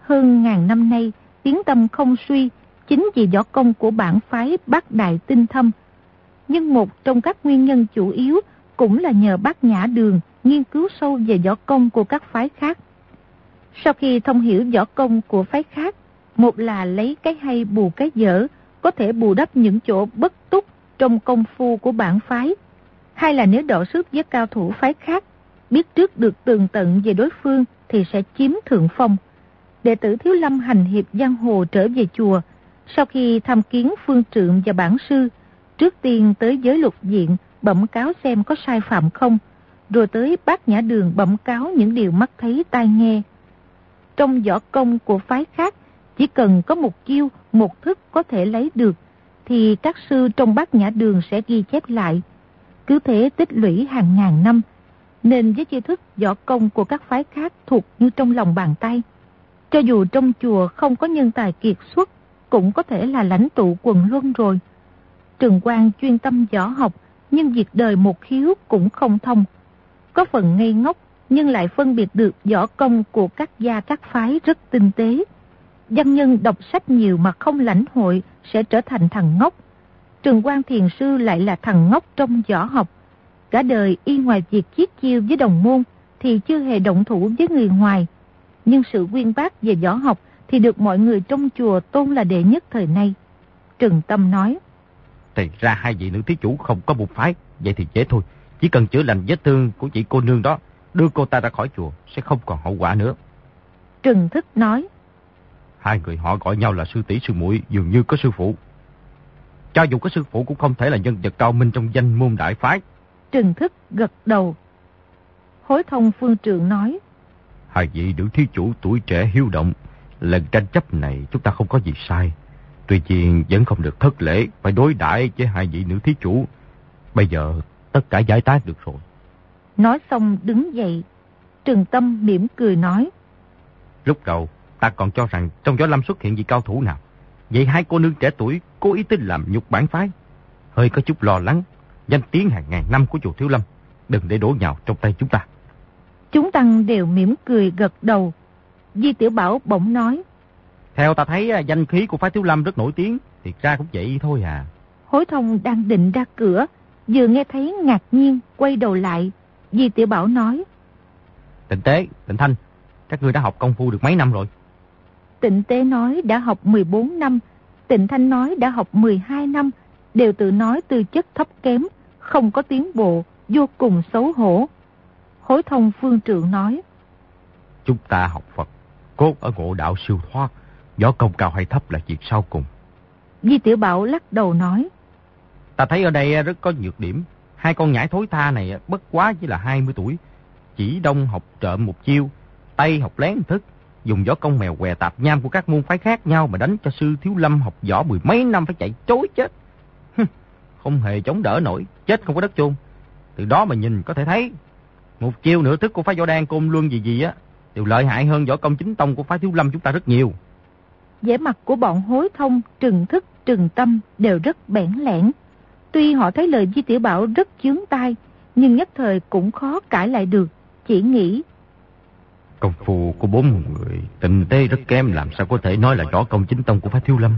hơn ngàn năm nay, tiếng tăm không suy, chính vì võ công của bản phái Bát Đại tinh thâm. Nhưng một trong các nguyên nhân chủ yếu cũng là nhờ Bát Nhã Đường nghiên cứu sâu về võ công của các phái khác. Sau khi thông hiểu võ công của phái khác, một là lấy cái hay bù cái dở, có thể bù đắp những chỗ bất túc trong công phu của bản phái. Hai là nếu đọ sức với cao thủ phái khác, biết trước được tường tận về đối phương thì sẽ chiếm thượng phong. Đệ tử Thiếu Lâm hành hiệp giang hồ trở về chùa, sau khi tham kiến phương trượng và bản sư, trước tiên tới giới luật viện bẩm cáo xem có sai phạm không, rồi tới Bát Nhã Đường bẩm cáo những điều mắt thấy tai nghe. Trong võ công của phái khác, chỉ cần có một chiêu, một thức có thể lấy được, thì các sư trong Bát Nhã Đường sẽ ghi chép lại. Cứ thế tích lũy hàng ngàn năm, nên với chiêu thức võ công của các phái khác thuộc như trong lòng bàn tay. Cho dù trong chùa không có nhân tài kiệt xuất, cũng có thể là lãnh tụ quần luân rồi. Trừng Quang chuyên tâm võ học, nhưng việc đời một khiếu cũng không thông. Có phần ngây ngốc, nhưng lại phân biệt được võ công của các gia các phái rất tinh tế. Văn nhân đọc sách nhiều mà không lãnh hội sẽ trở thành thằng ngốc. Trừng Quang thiền sư lại là thằng ngốc trong võ học. Cả đời y ngoài việc chiết chiêu với đồng môn thì chưa hề động thủ với người ngoài. Nhưng sự uyên bác về võ học thì được mọi người trong chùa tôn là đệ nhất thời nay. Trừng Tâm nói: Thì ra hai vị nữ thí chủ không có một phái, vậy thì dễ thôi. Chỉ cần chữa lành vết thương của chị cô nương đó, đưa cô ta ra khỏi chùa, sẽ không còn hậu quả nữa. Trừng Thức nói: Hai người họ gọi nhau là sư tỷ sư muội, dường như có sư phụ. Cho dù có sư phụ cũng không thể là nhân vật cao minh trong danh môn đại phái. Trừng Thức gật đầu. Hối Thông phương trượng nói: Hai vị nữ thí chủ tuổi trẻ hiếu động, lần tranh chấp này chúng ta không có gì sai. Tuy nhiên vẫn không được thất lễ, phải đối đãi với hai vị nữ thí chủ. Bây giờ tất cả giải tán được rồi. Nói xong đứng dậy. Trừng Tâm mỉm cười nói: Lúc đầu ta còn cho rằng trong võ lâm xuất hiện vị cao thủ nào. Vậy hai cô nương trẻ tuổi cố ý tính làm nhục bản phái, hơi có chút lo lắng. Danh tiếng hàng ngàn năm của chùa Thiếu Lâm đừng để đổ nhào trong tay chúng ta. Chúng tăng đều mỉm cười gật đầu. Di Tiểu Bảo bỗng nói: Theo ta thấy danh khí của phái Thiếu Lâm rất nổi tiếng. Thiệt ra cũng vậy thôi à. Hối Thông đang định ra cửa, vừa nghe thấy ngạc nhiên, quay đầu lại. Di Tiểu Bảo nói: Tịnh Tế, Tịnh Thanh, các ngươi đã học công phu được mấy năm rồi? Tịnh Tế nói đã học mười bốn năm, Tịnh Thanh nói đã học mười hai năm, đều tự nói tư chất thấp kém, không có tiến bộ, vô cùng xấu hổ. Hối Thông phương trượng nói: Chúng ta học Phật, cốt ở ngộ đạo siêu thoát, võ công cao hay thấp là việc sau cùng. Di Tiểu Bảo lắc đầu nói: Ta thấy ở đây rất có nhược điểm. Hai con nhãi thối tha này bất quá chỉ là hai mươi tuổi. Chỉ đông học trộm một chiêu, Tây học lén thức, dùng võ công mèo què tạp nham của các môn phái khác nhau mà đánh cho sư Thiếu Lâm học võ mười mấy năm phải chạy trối chết. Không hề chống đỡ nổi, chết không có đất chôn. Từ đó mà nhìn có thể thấy, một chiêu nửa thức của phái Võ Đan, Côn Luân gì gì á đều lợi hại hơn võ công chính tông của phái Thiếu Lâm chúng ta rất nhiều. Vẻ mặt của bọn Hối Thông, Trừng Thức, Trừng Tâm đều rất bẽn lẽn. Tuy họ thấy lời Di Tiểu Bảo rất chướng tai, nhưng nhất thời cũng khó cãi lại được, chỉ nghĩ: Công phu của bốn người Tịnh Tế rất kém, làm sao có thể nói là võ công chính tông của phái Thiếu Lâm.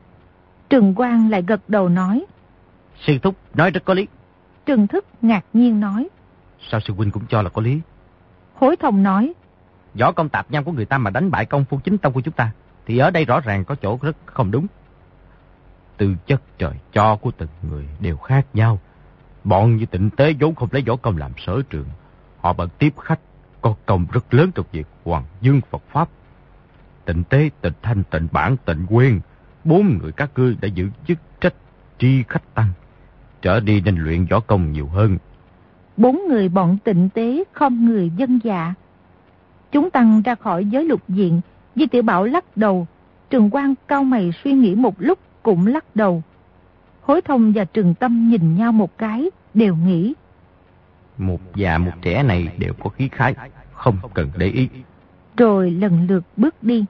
Trừng Quang lại gật đầu nói: Sư thúc nói rất có lý. Trừng Thức ngạc nhiên nói: Sao sư huynh cũng cho là có lý? Hối Thông nói: Võ công tạp nham của người ta mà đánh bại công phu chính tông của chúng ta, thì ở đây rõ ràng có chỗ rất không đúng. Tư chất trời cho của từng người đều khác nhau. Bọn như Tịnh Tế vốn không lấy võ công làm sở trường, họ bận tiếp khách, có công rất lớn trong việc hoàng dương Phật Pháp. Tịnh Tế, Tịnh Thanh, Tịnh Bản, Tịnh Quyên, bốn người các ngươi đã giữ chức trách tri khách tăng, trở đi nên luyện võ công nhiều hơn. Bốn người bọn Tịnh Tế không người dân dạ. Chúng tăng ra khỏi giới lục diện. Di Tiểu Bảo lắc đầu. Trừng Quang cau mày suy nghĩ một lúc cũng lắc đầu. Hối Thông và Trừng Tâm nhìn nhau một cái, đều nghĩ: Một già một trẻ này đều có khí khái, không cần để ý. Rồi lần lượt bước đi.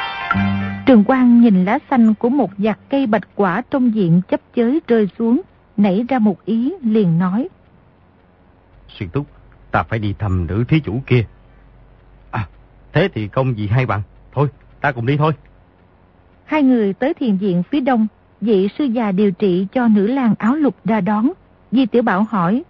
Trừng Quang nhìn lá xanh của một vạt cây bạch quả trong viện chấp chới rơi xuống, nảy ra một ý liền nói. Sư thúc, ta phải đi thăm nữ thí chủ kia. À, thế thì không gì hay bằng. Thôi, ta cùng đi thôi. Hai người tới thiền viện phía đông, vị sư già điều trị cho nữ lang áo lục ra đón. Di Tiểu Bảo hỏi.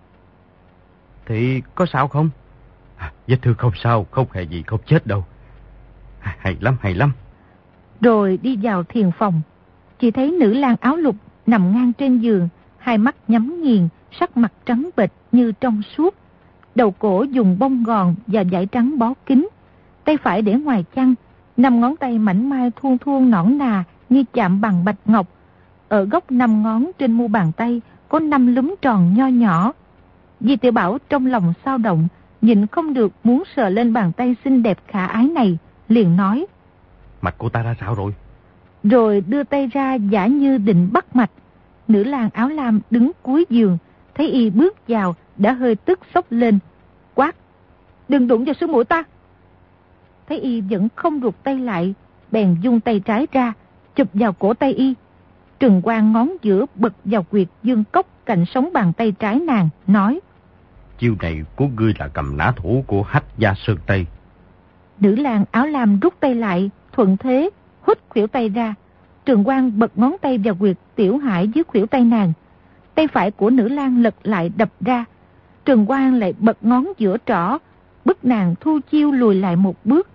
Thì có sao không? À, vết thương không sao, không hề gì, không chết đâu. À, hay lắm, hay lắm. Rồi đi vào thiền phòng. Chỉ thấy nữ lang áo lục nằm ngang trên giường, hai mắt nhắm nghiền, sắc mặt trắng bệch như trong suốt. Đầu cổ dùng bông gòn và vải trắng bó kín. Tay phải để ngoài chăn, năm ngón tay mảnh mai thuôn thuôn nõn nà như chạm bằng bạch ngọc. Ở góc năm ngón trên mu bàn tay có năm lúm tròn nho nhỏ. Di Tiểu Bảo trong lòng xao động, nhìn không được muốn sờ lên bàn tay xinh đẹp khả ái này, liền nói. Mạch của ta ra sao rồi? Rồi đưa tay ra giả như định bắt mạch. Nữ lang áo lam đứng cuối giường, thấy y bước vào đã hơi tức sốc lên, quát. Đừng đụng vào sư muội ta. Thấy y vẫn không rụt tay lại, bèn dung tay trái ra, chụp vào cổ tay y. Trừng quang ngón giữa bật vào quyệt dương cốc cạnh sống bàn tay trái nàng, nói. Chiêu này của ngươi là cầm nã thủ của Hách Gia Sơn Tây. Nữ lang áo lam rút tay lại, thuận thế, hút khuỷu tay ra. Trường quang bật ngón tay vào quyệt tiểu hải dưới khuỷu tay nàng. Tay phải của nữ lang lật lại đập ra. Trường quang lại bật ngón giữa trỏ, bức nàng thu chiêu lùi lại một bước.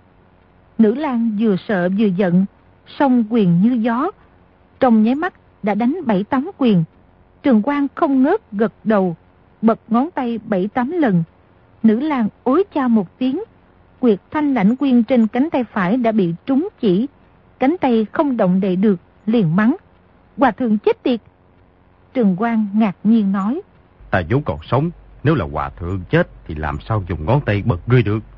Nữ lang vừa sợ vừa giận, song quyền như gió. Trong nháy mắt đã đánh bảy tám quyền. Trường quang không ngớt gật đầu, bật ngón tay bảy tám lần. Nữ lang ối cha một tiếng, quyệt thanh lãnh quyên trên cánh tay phải đã bị trúng chỉ. Cánh tay không động đậy được, liền mắng. Hòa thượng chết tiệt. Trường quang ngạc nhiên nói. Ta vốn còn sống, nếu là hòa thượng chết thì làm sao dùng ngón tay bật ngươi được.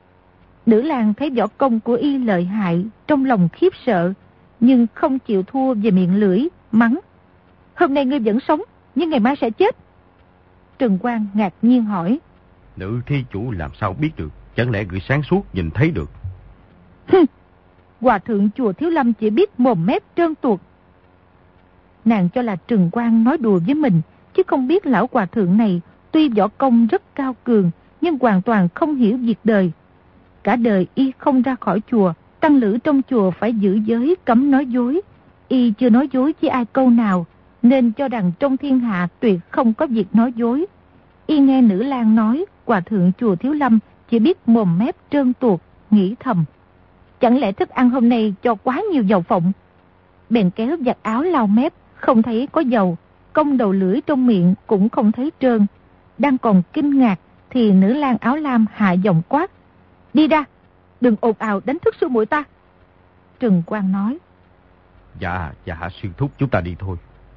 Nữ lang thấy võ công của y lợi hại, trong lòng khiếp sợ, nhưng không chịu thua về miệng lưỡi, mắng. Hôm nay ngươi vẫn sống, nhưng ngày mai sẽ chết. Trừng Quang ngạc nhiên hỏi. Nữ thí chủ làm sao biết được? Chẳng lẽ người sáng suốt nhìn thấy được? Hòa thượng chùa Thiếu Lâm chỉ biết mồm mép trơn tuột. Nàng cho là Trừng Quang nói đùa với mình, chứ không biết lão hòa thượng này tuy võ công rất cao cường, nhưng hoàn toàn không hiểu việc đời. Cả đời y không ra khỏi chùa, tăng lữ trong chùa phải giữ giới cấm nói dối. Y chưa nói dối với ai câu nào, nên cho rằng trong thiên hạ tuyệt không có việc nói dối. Y nghe nữ lang nói hòa thượng chùa Thiếu Lâm chỉ biết mồm mép trơn tuột, nghĩ thầm. Chẳng lẽ thức ăn hôm nay cho quá nhiều dầu phộng? Bèn kéo giặt áo lau mép, không thấy có dầu, cong đầu lưỡi trong miệng cũng không thấy trơn. Đang còn kinh ngạc thì nữ lang áo lam hạ giọng quát. Đi ra, đừng ồn ào đánh thức sư muội ta. Trừng Quang nói. Dạ, dạ sư thúc, chúng ta đi thôi.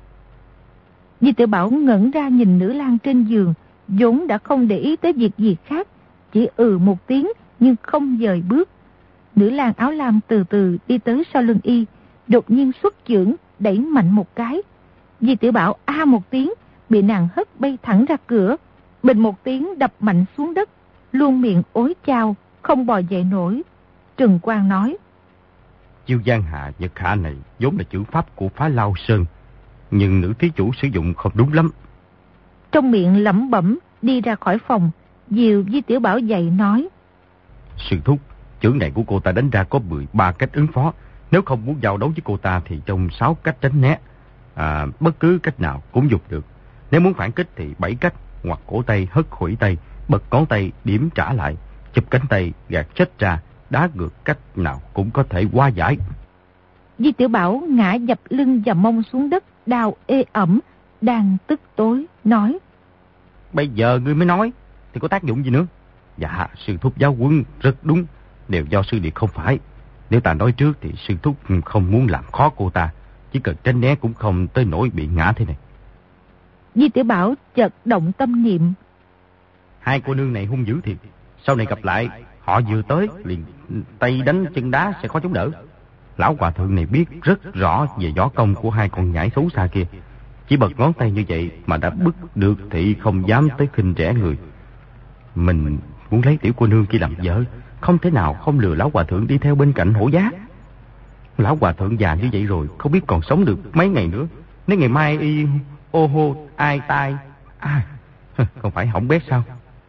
Di Tiểu Bảo ngẩn ra nhìn nữ lang trên giường, vốn đã không để ý tới việc gì khác, chỉ ừ một tiếng nhưng không dời bước. Nữ lang áo lam từ từ đi tới sau lưng y, đột nhiên xuất chưởng đẩy mạnh một cái. Di Tiểu Bảo a một tiếng, bị nàng hất bay thẳng ra cửa, bình một tiếng đập mạnh xuống đất, luôn miệng ối chao, không bò dậy nổi. Trừng Quang nói. Chiêu Giang Hạ Nhật Hạ này vốn là chữ pháp của Phá Lao Sơn, nhưng nữ thí chủ sử dụng không đúng lắm. Trong miệng lẩm bẩm đi ra khỏi phòng, dìu Di Tiểu Bảo dậy nói. Sư thúc, chưởng này của cô ta đánh ra có mười ba cách ứng phó. Nếu không muốn giao đấu với cô ta thì trong sáu cách tránh né. À, bất cứ cách nào cũng dùng được. Nếu muốn phản kích thì bảy cách: ngoặt cổ tay, hất khuỷu tay, bật ngón tay, điểm trả lại, chụp cánh tay, gạt chết ra, đá ngược, cách nào cũng có thể hóa giải. Di Tiểu Bảo ngã dập lưng và mông xuống đất, đau ê ẩm, đang tức tối, nói. Bây giờ ngươi mới nói, thì có tác dụng gì nữa? Dạ, sư thúc giáo huấn rất đúng, đều do sư điệt không phải. Nếu ta nói trước thì sư thúc không muốn làm khó cô ta, chỉ cần tránh né cũng không tới nỗi bị ngã thế này. Di Tiểu Bảo chợt động tâm niệm. Hai cô nương này hung dữ thiệt, sau này gặp lại, họ vừa tới liền tay đánh chân đá sẽ khó chống đỡ. Lão hòa thượng này biết rất rõ về võ công của hai con nhãi xấu xa kia. Chỉ bật ngón tay như vậy mà đã bức được thì không dám tới khinh rẻ người. Mình muốn lấy tiểu cô nương kia làm vợ, không thể nào không lừa lão hòa thượng đi theo bên cạnh hổ giá. Lão hòa thượng già như vậy rồi, không biết còn sống được mấy ngày nữa. Nếu ngày mai y ô hô, ai tai. À, không phải hỏng bét sao?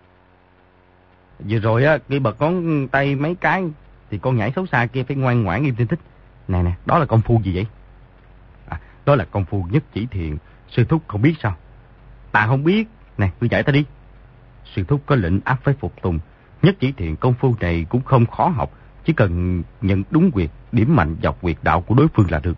Vừa rồi á, cái bật ngón tay mấy cái thì con nhảy xấu xa kia phải ngoan ngoãn im tinh thích. Nè nè, đó là công phu gì vậy? À, đó là công phu nhất chỉ thiền. Sư thúc không biết sao? Ta không biết. Nè, cứ dạy ta đi. Sư thúc có lệnh áp phải phục tùng. Nhất chỉ thiền công phu này cũng không khó học, chỉ cần nhận đúng quyệt, điểm mạnh vào quyệt đạo của đối phương là được.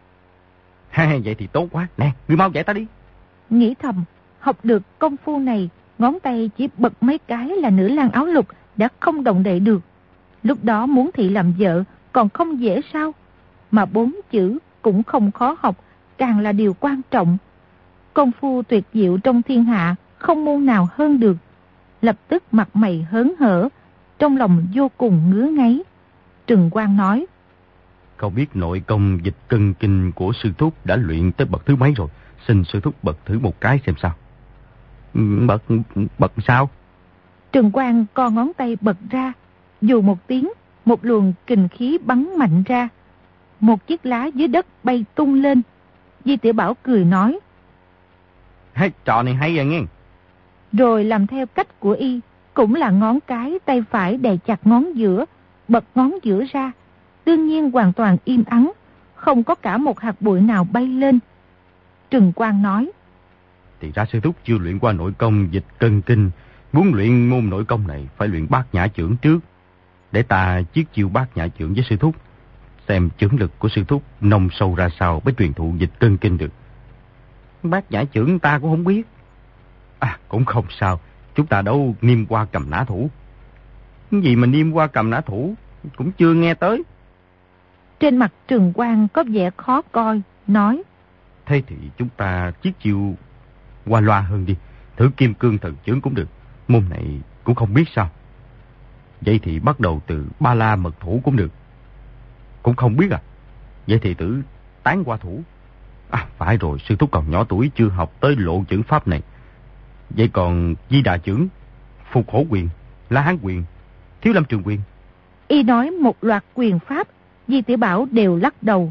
Ha, vậy thì tốt quá. Nè, ngươi mau dạy ta đi. Nghĩ thầm, học được công phu này, ngón tay chỉ bật mấy cái là nữ lang áo lục đã không động đậy được. Lúc đó muốn thị làm vợ còn không dễ sao? Mà bốn chữ cũng không khó học, càng là điều quan trọng. Công phu tuyệt diệu trong thiên hạ, không môn nào hơn được. Lập tức mặt mày hớn hở, trong lòng vô cùng ngứa ngáy. Trừng Quang nói: Không biết nội công dịch cân kinh của sư thúc đã luyện tới bậc thứ mấy rồi? Xin sư thúc bật thử một cái xem sao. Bật, bật sao? Trừng Quang co ngón tay bật ra, dù một tiếng, một luồng kình khí bắn mạnh ra. Một chiếc lá dưới đất bay tung lên. Di Tiểu Bảo cười nói: Hey, trò này hay à nghe. Rồi làm theo cách của y, cũng là ngón cái tay phải đè chặt ngón giữa, bật ngón giữa ra. Đương nhiên hoàn toàn im ắng, không có cả một hạt bụi nào bay lên. Trừng Quang nói: Thì ra sư thúc chưa luyện qua nội công dịch cân kinh. Muốn luyện môn nội công này phải luyện bát nhã chưởng trước. Để ta chiết chiêu bát nhã chưởng với sư thúc, xem chưởng lực của sư thúc nông sâu ra sao mới truyền thụ dịch cân kinh được. Bát nhã chưởng ta cũng không biết. À, cũng không sao, chúng ta đâu niêm qua cầm nã thủ. Cái gì mà niêm qua cầm nã thủ cũng chưa nghe tới. Trên mặt Trừng Quang có vẻ khó coi, nói: Thế thì chúng ta chiết chiêu qua loa hơn đi, thử kim cương thần chưởng cũng được. Môn này cũng không biết sao. Vậy thì bắt đầu từ ba la mật thủ cũng được. Cũng không biết à? Vậy thì thử tán qua thủ. À, phải rồi, sư thúc còn nhỏ tuổi chưa học tới lộ chữ pháp này. Vậy còn di đà chưởng, phục hổ quyền, la hán quyền, thiếu lâm trường quyền. Y nói một loạt quyền pháp, Di Tiểu Bảo đều lắc đầu.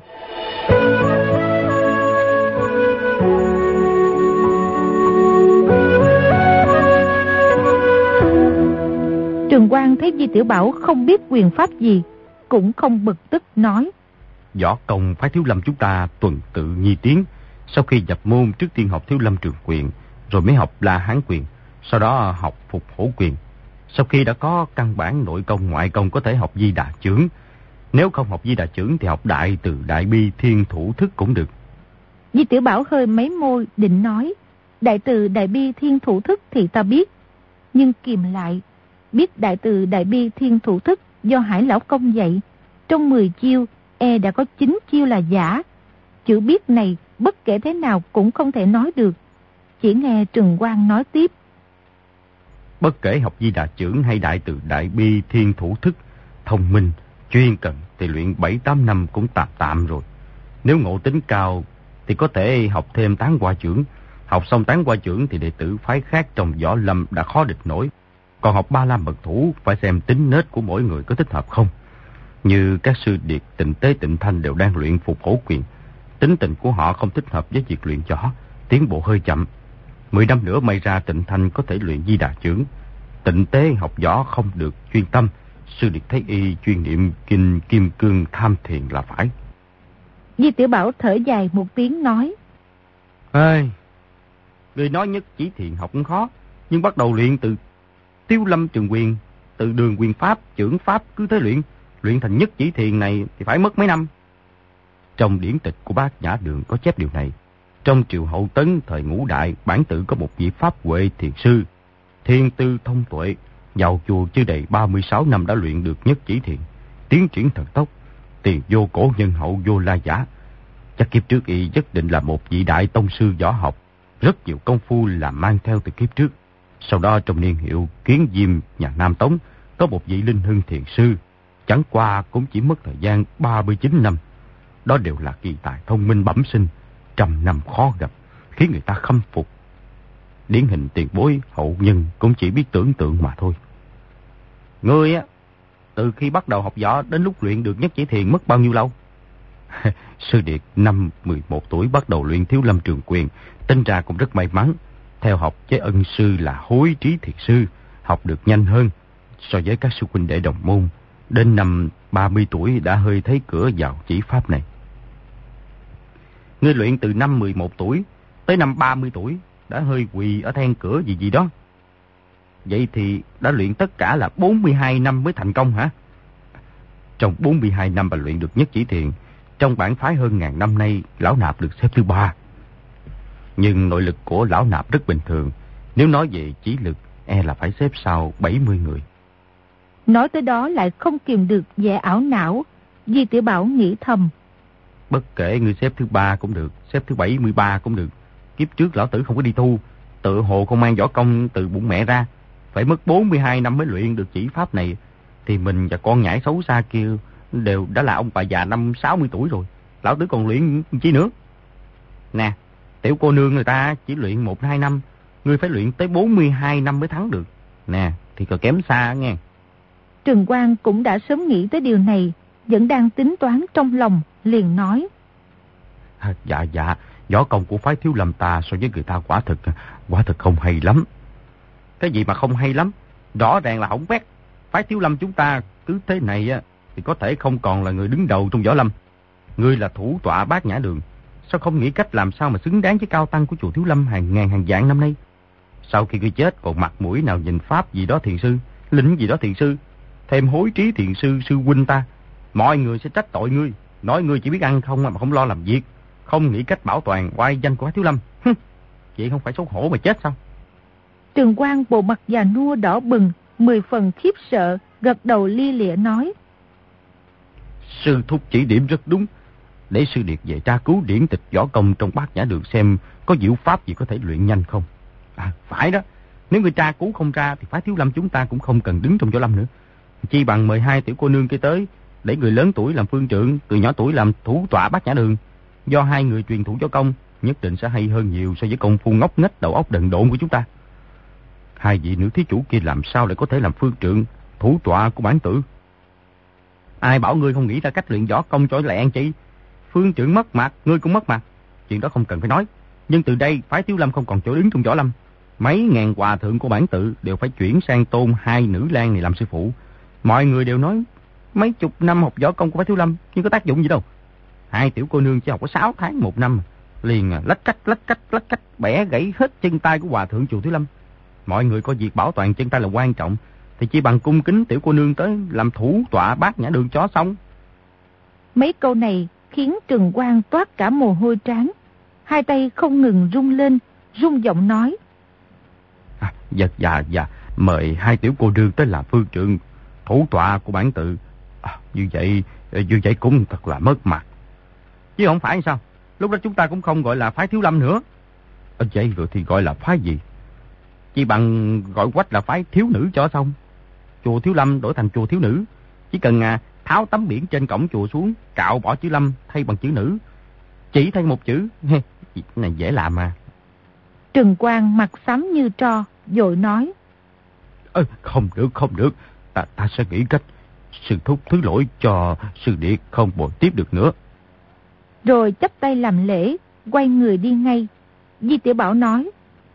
Trừng Quang thấy Di Tiểu Bảo không biết quyền pháp gì, cũng không bực tức nói: Võ công phái thiếu lâm chúng ta tuần tự nhi tiến. Sau khi nhập môn trước tiên học thiếu lâm trường quyền, rồi mới học la hán quyền, sau đó học phục hổ quyền. Sau khi đã có căn bản nội công ngoại công có thể học di đà chưởng. Nếu không học di đà chưởng thì học đại từ đại bi thiên thủ thức cũng được. Di Tiểu Bảo hơi mấy môi định nói: Đại từ đại bi thiên thủ thức thì ta biết. Nhưng kìm lại, biết đại từ đại bi thiên thủ thức do Hải Lão Công dạy. Trong mười chiêu, e đã có chín chiêu là giả. Chữ biết này bất kể thế nào cũng không thể nói được. Chỉ nghe Trừng Quang nói tiếp: Bất kể học di đà chưởng hay đại từ đại bi thiên thủ thức, thông minh, chuyên cần thì luyện bảy tám năm cũng tạm tạm rồi. Nếu ngộ tính cao thì có thể học thêm tán hoa chưởng. Học xong tán hoa chưởng thì đệ tử phái khác trong võ lâm đã khó địch nổi. Còn học ba la mật thủ phải xem tính nết của mỗi người có thích hợp không. Như các sư điệt Tịnh Tế Tịnh Thanh đều đang luyện phục hổ quyền. Tính tình của họ không thích hợp với việc luyện võ, tiến bộ hơi chậm. Mười năm nữa may ra Tịnh Thanh có thể luyện di đà chưởng. Tịnh Tế học võ không được chuyên tâm. Sư điệt thấy y chuyên niệm kinh kim cương tham thiền là phải. Di Tiểu Bảo thở dài một tiếng nói: Ê, người nói nhất chỉ thiền học cũng khó, nhưng bắt đầu luyện từ Tiếu Lâm Trường Quyền, từ đường quyền pháp, chưởng pháp cứ thế luyện, luyện thành nhất chỉ thiền này thì phải mất mấy năm. Trong điển tịch của Bát Nhã Đường có chép điều này. Trong triều Hậu Tấn thời Ngũ Đại, bản tự có một vị pháp huệ thiền sư, thiên tư thông tuệ, vào chùa chưa đầy ba mươi sáu năm đã luyện được nhất chỉ thiền, tiến triển thần tốc, tiền vô cổ nhân hậu vô la giả. Chắc kiếp trước y nhất định là một vị đại tông sư võ học, rất nhiều công phu là mang theo từ kiếp trước. Sau đó trong niên hiệu Kiến Diêm nhà Nam Tống có một vị Linh Hưng thiền sư, chẳng qua cũng chỉ mất thời gian ba mươi chín năm. Đó đều là kỳ tài thông minh bẩm sinh, trăm năm khó gặp, khiến người ta khâm phục. Điển hình tiền bối hậu nhân cũng chỉ biết tưởng tượng mà thôi. Ngươi á, từ khi bắt đầu học võ đến lúc luyện được nhất chỉ thiền mất bao nhiêu lâu? Sư Điệt năm mười một tuổi bắt đầu luyện Thiếu Lâm Trường Quyền, tính ra cũng rất may mắn. Theo học với ân sư là Hối Trí Thiệt Sư, học được nhanh hơn so với các sư huynh đệ đồng môn. Đến năm ba mươi tuổi đã hơi thấy cửa vào chỉ pháp này. Ngươi luyện từ năm mười một tuổi tới năm ba mươi tuổi đã hơi quỳ ở then cửa gì gì đó. Vậy thì đã luyện tất cả là bốn mươi hai năm mới thành công hả? Trong bốn mươi hai năm bà luyện được nhất chỉ thiền, trong bản phái hơn ngàn năm nay, Lão Nạp được xếp thứ ba. Nhưng nội lực của Lão Nạp rất bình thường. Nếu nói về chỉ lực, e là phải xếp sau bảy mươi người. Nói tới đó lại không kìm được vẻ ảo não. Di Tiểu Bảo nghĩ thầm. Bất kể ngươi xếp thứ ba cũng được, xếp thứ bảy mươi ba cũng được. Kiếp trước lão tử không có đi tu, tự hồ không mang võ công từ bụng mẹ ra. Phải mất bốn mươi hai năm mới luyện được chỉ pháp này. Thì mình và con nhãi xấu xa kia đều đã là ông bà già năm sáu mươi tuổi rồi. Lão tử còn luyện chi nữa. Nè, tiểu cô nương người ta chỉ luyện một hai năm, ngươi phải luyện tới bốn mươi hai năm mới thắng được. Nè, thì còn kém xa nghe. Trừng Quang cũng đã sớm nghĩ tới điều này, vẫn đang tính toán trong lòng, liền nói. À, dạ dạ, võ công của phái Thiếu Lâm ta so với người ta quả thực, quả thực không hay lắm. Cái gì mà không hay lắm? Rõ ràng là hỏng bét. Phái Thiếu Lâm chúng ta cứ thế này á, thì có thể không còn là người đứng đầu trong võ lâm. Ngươi là thủ tọa Bát Nhã Đường, sao không nghĩ cách làm sao mà xứng đáng với cao tăng của chùa Thiếu Lâm hàng ngàn hàng vạn năm nay? Sau khi ngươi chết còn mặt mũi nào nhìn pháp gì đó thiền sư, lĩnh gì đó thiền sư, thêm Hối Trí thiền sư sư huynh ta, mọi người sẽ trách tội ngươi, nói ngươi chỉ biết ăn không mà không lo làm việc, không nghĩ cách bảo toàn oai danh của Thiếu Lâm. Hừ, vậy không phải xấu hổ mà chết sao? Trừng Quang bộ mặt già nua đỏ bừng, mười phần khiếp sợ, gật đầu lia lịa nói. Sư thúc chỉ điểm rất đúng. Để sư điệt về tra cứu điển tịch võ công trong Bát Nhã Đường xem có diệu pháp gì có thể luyện nhanh không. À, phải đó. Nếu người tra cứu không ra thì phái Thiếu Lâm chúng ta cũng không cần đứng trong võ lâm nữa. Chi bằng mời hai tiểu cô nương kia tới, để người lớn tuổi làm phương trượng, người nhỏ tuổi làm thủ tọa Bát Nhã Đường. Do hai người truyền thủ võ công, nhất định sẽ hay hơn nhiều so với công phu ngốc nghếch đầu óc đần độn của chúng ta. Hai vị nữ thí chủ kia làm sao lại có thể làm phương trượng, thủ tọa của bản tử? Ai bảo ngươi không nghĩ ra cách luyện võ công cho lẹ chi? Phương trượng mất mặt, ngươi cũng mất mặt. Chuyện đó không cần phải nói. Nhưng từ đây phái Thiếu Lâm không còn chỗ đứng trong võ lâm. Mấy ngàn hòa thượng của bản tự đều phải chuyển sang tôn hai nữ lang này làm sư phụ. Mọi người đều nói mấy chục năm học võ công của phái Thiếu Lâm nhưng có tác dụng gì đâu. Hai tiểu cô nương chỉ học có sáu tháng một năm, liền lách cách lách cách lách cách bẻ gãy hết chân tay của hòa thượng chùa Thiếu Lâm. Mọi người có việc bảo toàn chân tay là quan trọng, thì chỉ bằng cung kính tiểu cô nương tới làm thủ tọa Bát Nhã Đường chó xong. Mấy câu này khiến Trừng Quang toát cả mồ hôi trán, hai tay không ngừng rung lên, rung giọng nói. À, dạ dạ dạ, mời hai tiểu cô nương tới làm phương trượng, thủ tọa của bản tự. À, như vậy, như vậy cũng thật là mất mặt. Chứ không phải sao? Lúc đó chúng ta cũng không gọi là phái Thiếu Lâm nữa. À, vậy rồi thì gọi là phái gì? Chỉ bằng gọi quách là phái thiếu nữ cho xong. Chùa Thiếu Lâm đổi thành chùa thiếu nữ. Chỉ cần à, tháo tấm biển trên cổng chùa xuống, cạo bỏ chữ Lâm thay bằng chữ nữ. Chỉ thay một chữ. Việc này dễ làm mà. Trừng Quang mặt xám như tro, vội nói. Ơ, không được, không được. Ta, ta sẽ nghĩ cách. Sư thúc thứ lỗi cho sư điệt không bồi tiếp được nữa. Rồi chắp tay làm lễ, quay người đi ngay. Di Tiểu Bảo nói.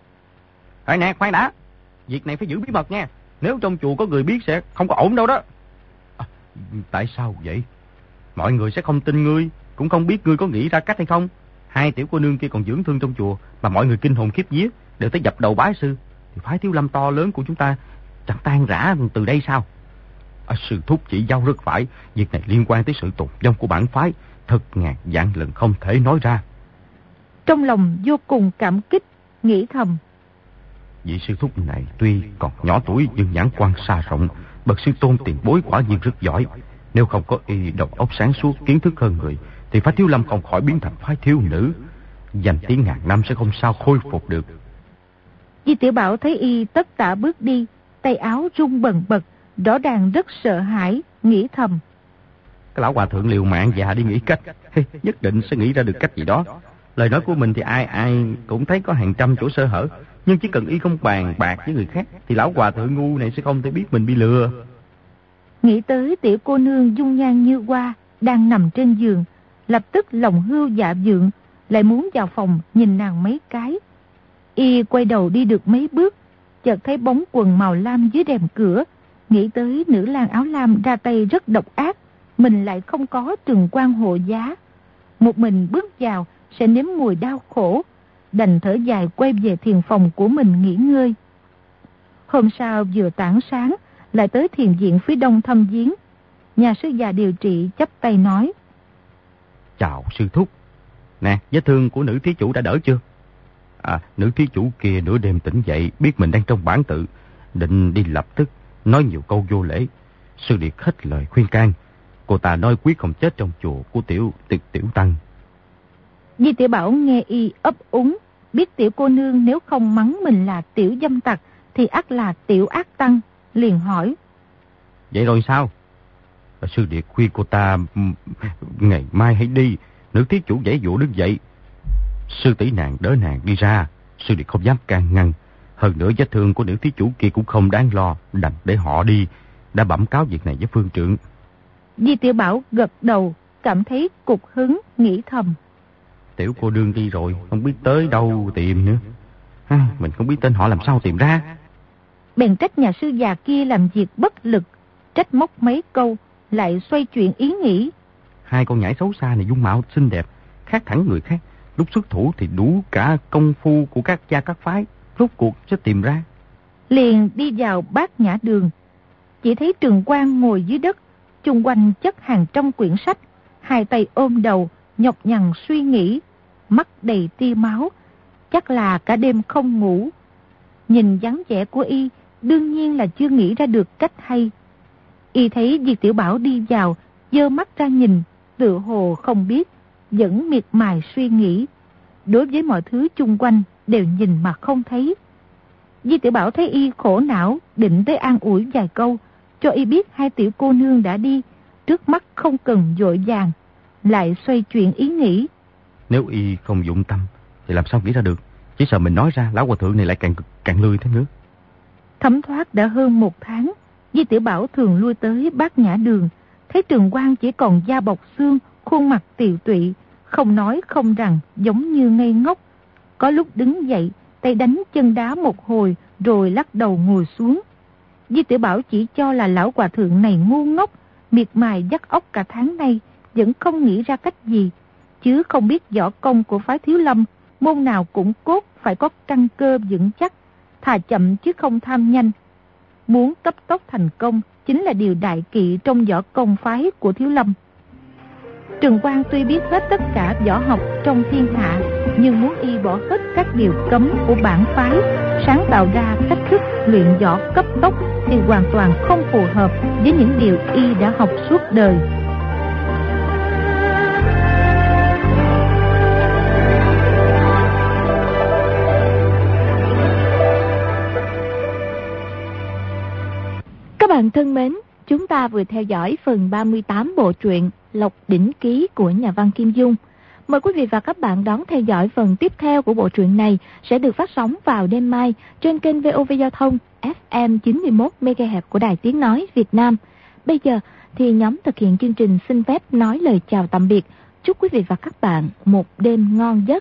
Ê nè, khoan đã. Việc này phải giữ bí mật nha. Nếu trong chùa có người biết sẽ không có ổn đâu đó. À, tại sao vậy? Mọi người sẽ không tin ngươi, cũng không biết ngươi có nghĩ ra cách hay không. Hai tiểu cô nương kia còn dưỡng thương trong chùa, mà mọi người kinh hồn khiếp vía, đều tới dập đầu bái sư. Thì phái Thiếu Lâm to lớn của chúng ta chẳng tan rã từ đây sao? À, sư thúc chỉ giao rất phải. Việc này liên quan tới sự tồn vong của bản phái, thật ngàn vạn lần không thể nói ra. Trong lòng vô cùng cảm kích, nghĩ thầm. Vị sư thúc này tuy còn nhỏ tuổi nhưng nhãn quan xa rộng, bậc sư tôn tiền bối quả nhiên rất giỏi. Nếu không có y đầu óc sáng suốt, kiến thức hơn người, thì phái Thiếu Lâm không khỏi biến thành phái thiếu nữ. Danh tiếng ngàn năm sẽ không sao khôi phục được. Di Tiểu Bảo thấy y tất tả bước đi, tay áo rung bần bật, rõ ràng rất sợ hãi, nghĩ thầm. Cái lão hòa thượng liều mạng già đi nghĩ cách, nhất định sẽ nghĩ ra được cách gì đó. Lời nói của mình thì ai ai cũng thấy có hàng trăm chỗ sơ hở, nhưng chỉ cần y không bàn bạc với người khác thì lão hòa thượng ngu này sẽ không thể biết mình bị lừa. Nghĩ tới tiểu cô nương dung nhan như hoa đang nằm trên giường, lập tức lòng hưu dạ dượng, lại muốn vào phòng nhìn nàng mấy cái. Y quay đầu đi được mấy bước, chợt thấy bóng quần màu lam dưới rèm cửa, nghĩ tới nữ lang áo lam ra tay rất độc ác, mình lại không có Trường Quang hộ giá. Một mình bước vào sẽ nếm mùi đau khổ, đành thở dài quay về thiền phòng của mình nghỉ ngơi. Hôm sau vừa tảng sáng, lại tới thiền viện phía đông thăm viếng. Nhà sư già điều trị chắp tay nói: Chào sư thúc. Nè, vết thương của nữ thí chủ đã đỡ chưa? À, nữ thí chủ kia nửa đêm tỉnh dậy, biết mình đang trong bản tự, định đi lập tức, nói nhiều câu vô lễ. Sư điệt hết lời khuyên can. Cô ta nói quyết không chết trong chùa của tiểu tiểu, tiểu tăng. Di Tiểu Bảo nghe y ấp úng, biết tiểu cô nương nếu không mắng mình là tiểu dâm tặc thì ắt là tiểu ác tăng, liền hỏi: Vậy rồi sao? Sư điệt khuyên cô ta ngày mai hãy đi. Nữ thí chủ giãy giụa đứng dậy. Sư tỷ nàng đỡ nàng đi ra, sư điệt không dám can ngăn. Hơn nữa vết thương của nữ thí chủ kia cũng không đáng lo, đành để họ đi. Đã bẩm cáo việc này với phương trưởng. Di Tiểu Bảo gật đầu, cảm thấy cục hứng, nghĩ thầm: Tiểu cô đương đi rồi, không biết tới đâu tìm nữa. À, mình không biết tên họ làm sao tìm ra. Bèn trách nhà sư già kia làm việc bất lực, trách móc mấy câu, lại xoay chuyện ý nghĩ. Hai con nhãi xấu xa này dung mạo xinh đẹp, khác hẳn người khác. Lúc xuất thủ thì đủ cả công phu của các cha các phái, rốt cuộc sẽ tìm ra. Liền đi vào Bát Nhã Đường, chỉ thấy Trường Quang ngồi dưới đất, chung quanh chất hàng trăm quyển sách, hai tay ôm đầu, nhọc nhằn suy nghĩ, mắt đầy tia máu, chắc là cả đêm không ngủ. Nhìn dáng vẻ của y, đương nhiên là chưa nghĩ ra được cách hay. Y thấy Di Tiểu Bảo đi vào, giơ mắt ra nhìn, tựa hồ không biết, vẫn miệt mài suy nghĩ. Đối với mọi thứ chung quanh đều nhìn mà không thấy. Di Tiểu Bảo thấy y khổ não, định tới an ủi vài câu, cho y biết hai tiểu cô nương đã đi, trước mắt không cần vội vàng. Lại xoay chuyện ý nghĩ: Nếu y không dụng tâm thì làm sao nghĩ ra được? Chỉ sợ mình nói ra, lão hòa thượng này lại càng càng lười thêm nữa. Thấm thoát đã hơn một tháng, Di Tiểu Bảo thường lui tới Bát Nhã Đường, thấy Trường Quang chỉ còn da bọc xương, khuôn mặt tiều tụy, không nói không rằng, giống như ngây ngốc. Có lúc đứng dậy, tay đánh chân đá một hồi, rồi lắc đầu ngồi xuống. Di Tiểu Bảo chỉ cho là lão hòa thượng này ngu ngốc, miệt mài dắt óc cả tháng nay, vẫn không nghĩ ra cách gì, chứ không biết võ công của phái Thiếu Lâm, môn nào cũng cốt phải có căn cơ vững chắc, thà chậm chứ không tham nhanh. Muốn cấp tốc thành công chính là điều đại kỵ trong võ công phái của Thiếu Lâm. Trường Quang tuy biết hết tất cả võ học trong thiên hạ, nhưng muốn y bỏ hết các điều cấm của bản phái, sáng tạo ra cách thức luyện võ cấp tốc thì hoàn toàn không phù hợp với những điều y đã học suốt đời. Các bạn thân mến, chúng ta vừa theo dõi phần ba mươi tám bộ truyện Lộc Đỉnh Ký của nhà văn Kim Dung. Mời quý vị và các bạn đón theo dõi phần tiếp theo của bộ truyện này sẽ được phát sóng vào đêm mai trên kênh vê o vê Giao thông ép em chín mươi mốt mê ga héc của Đài Tiếng Nói Việt Nam. Bây giờ thì nhóm thực hiện chương trình xin phép nói lời chào tạm biệt. Chúc quý vị và các bạn một đêm ngon giấc.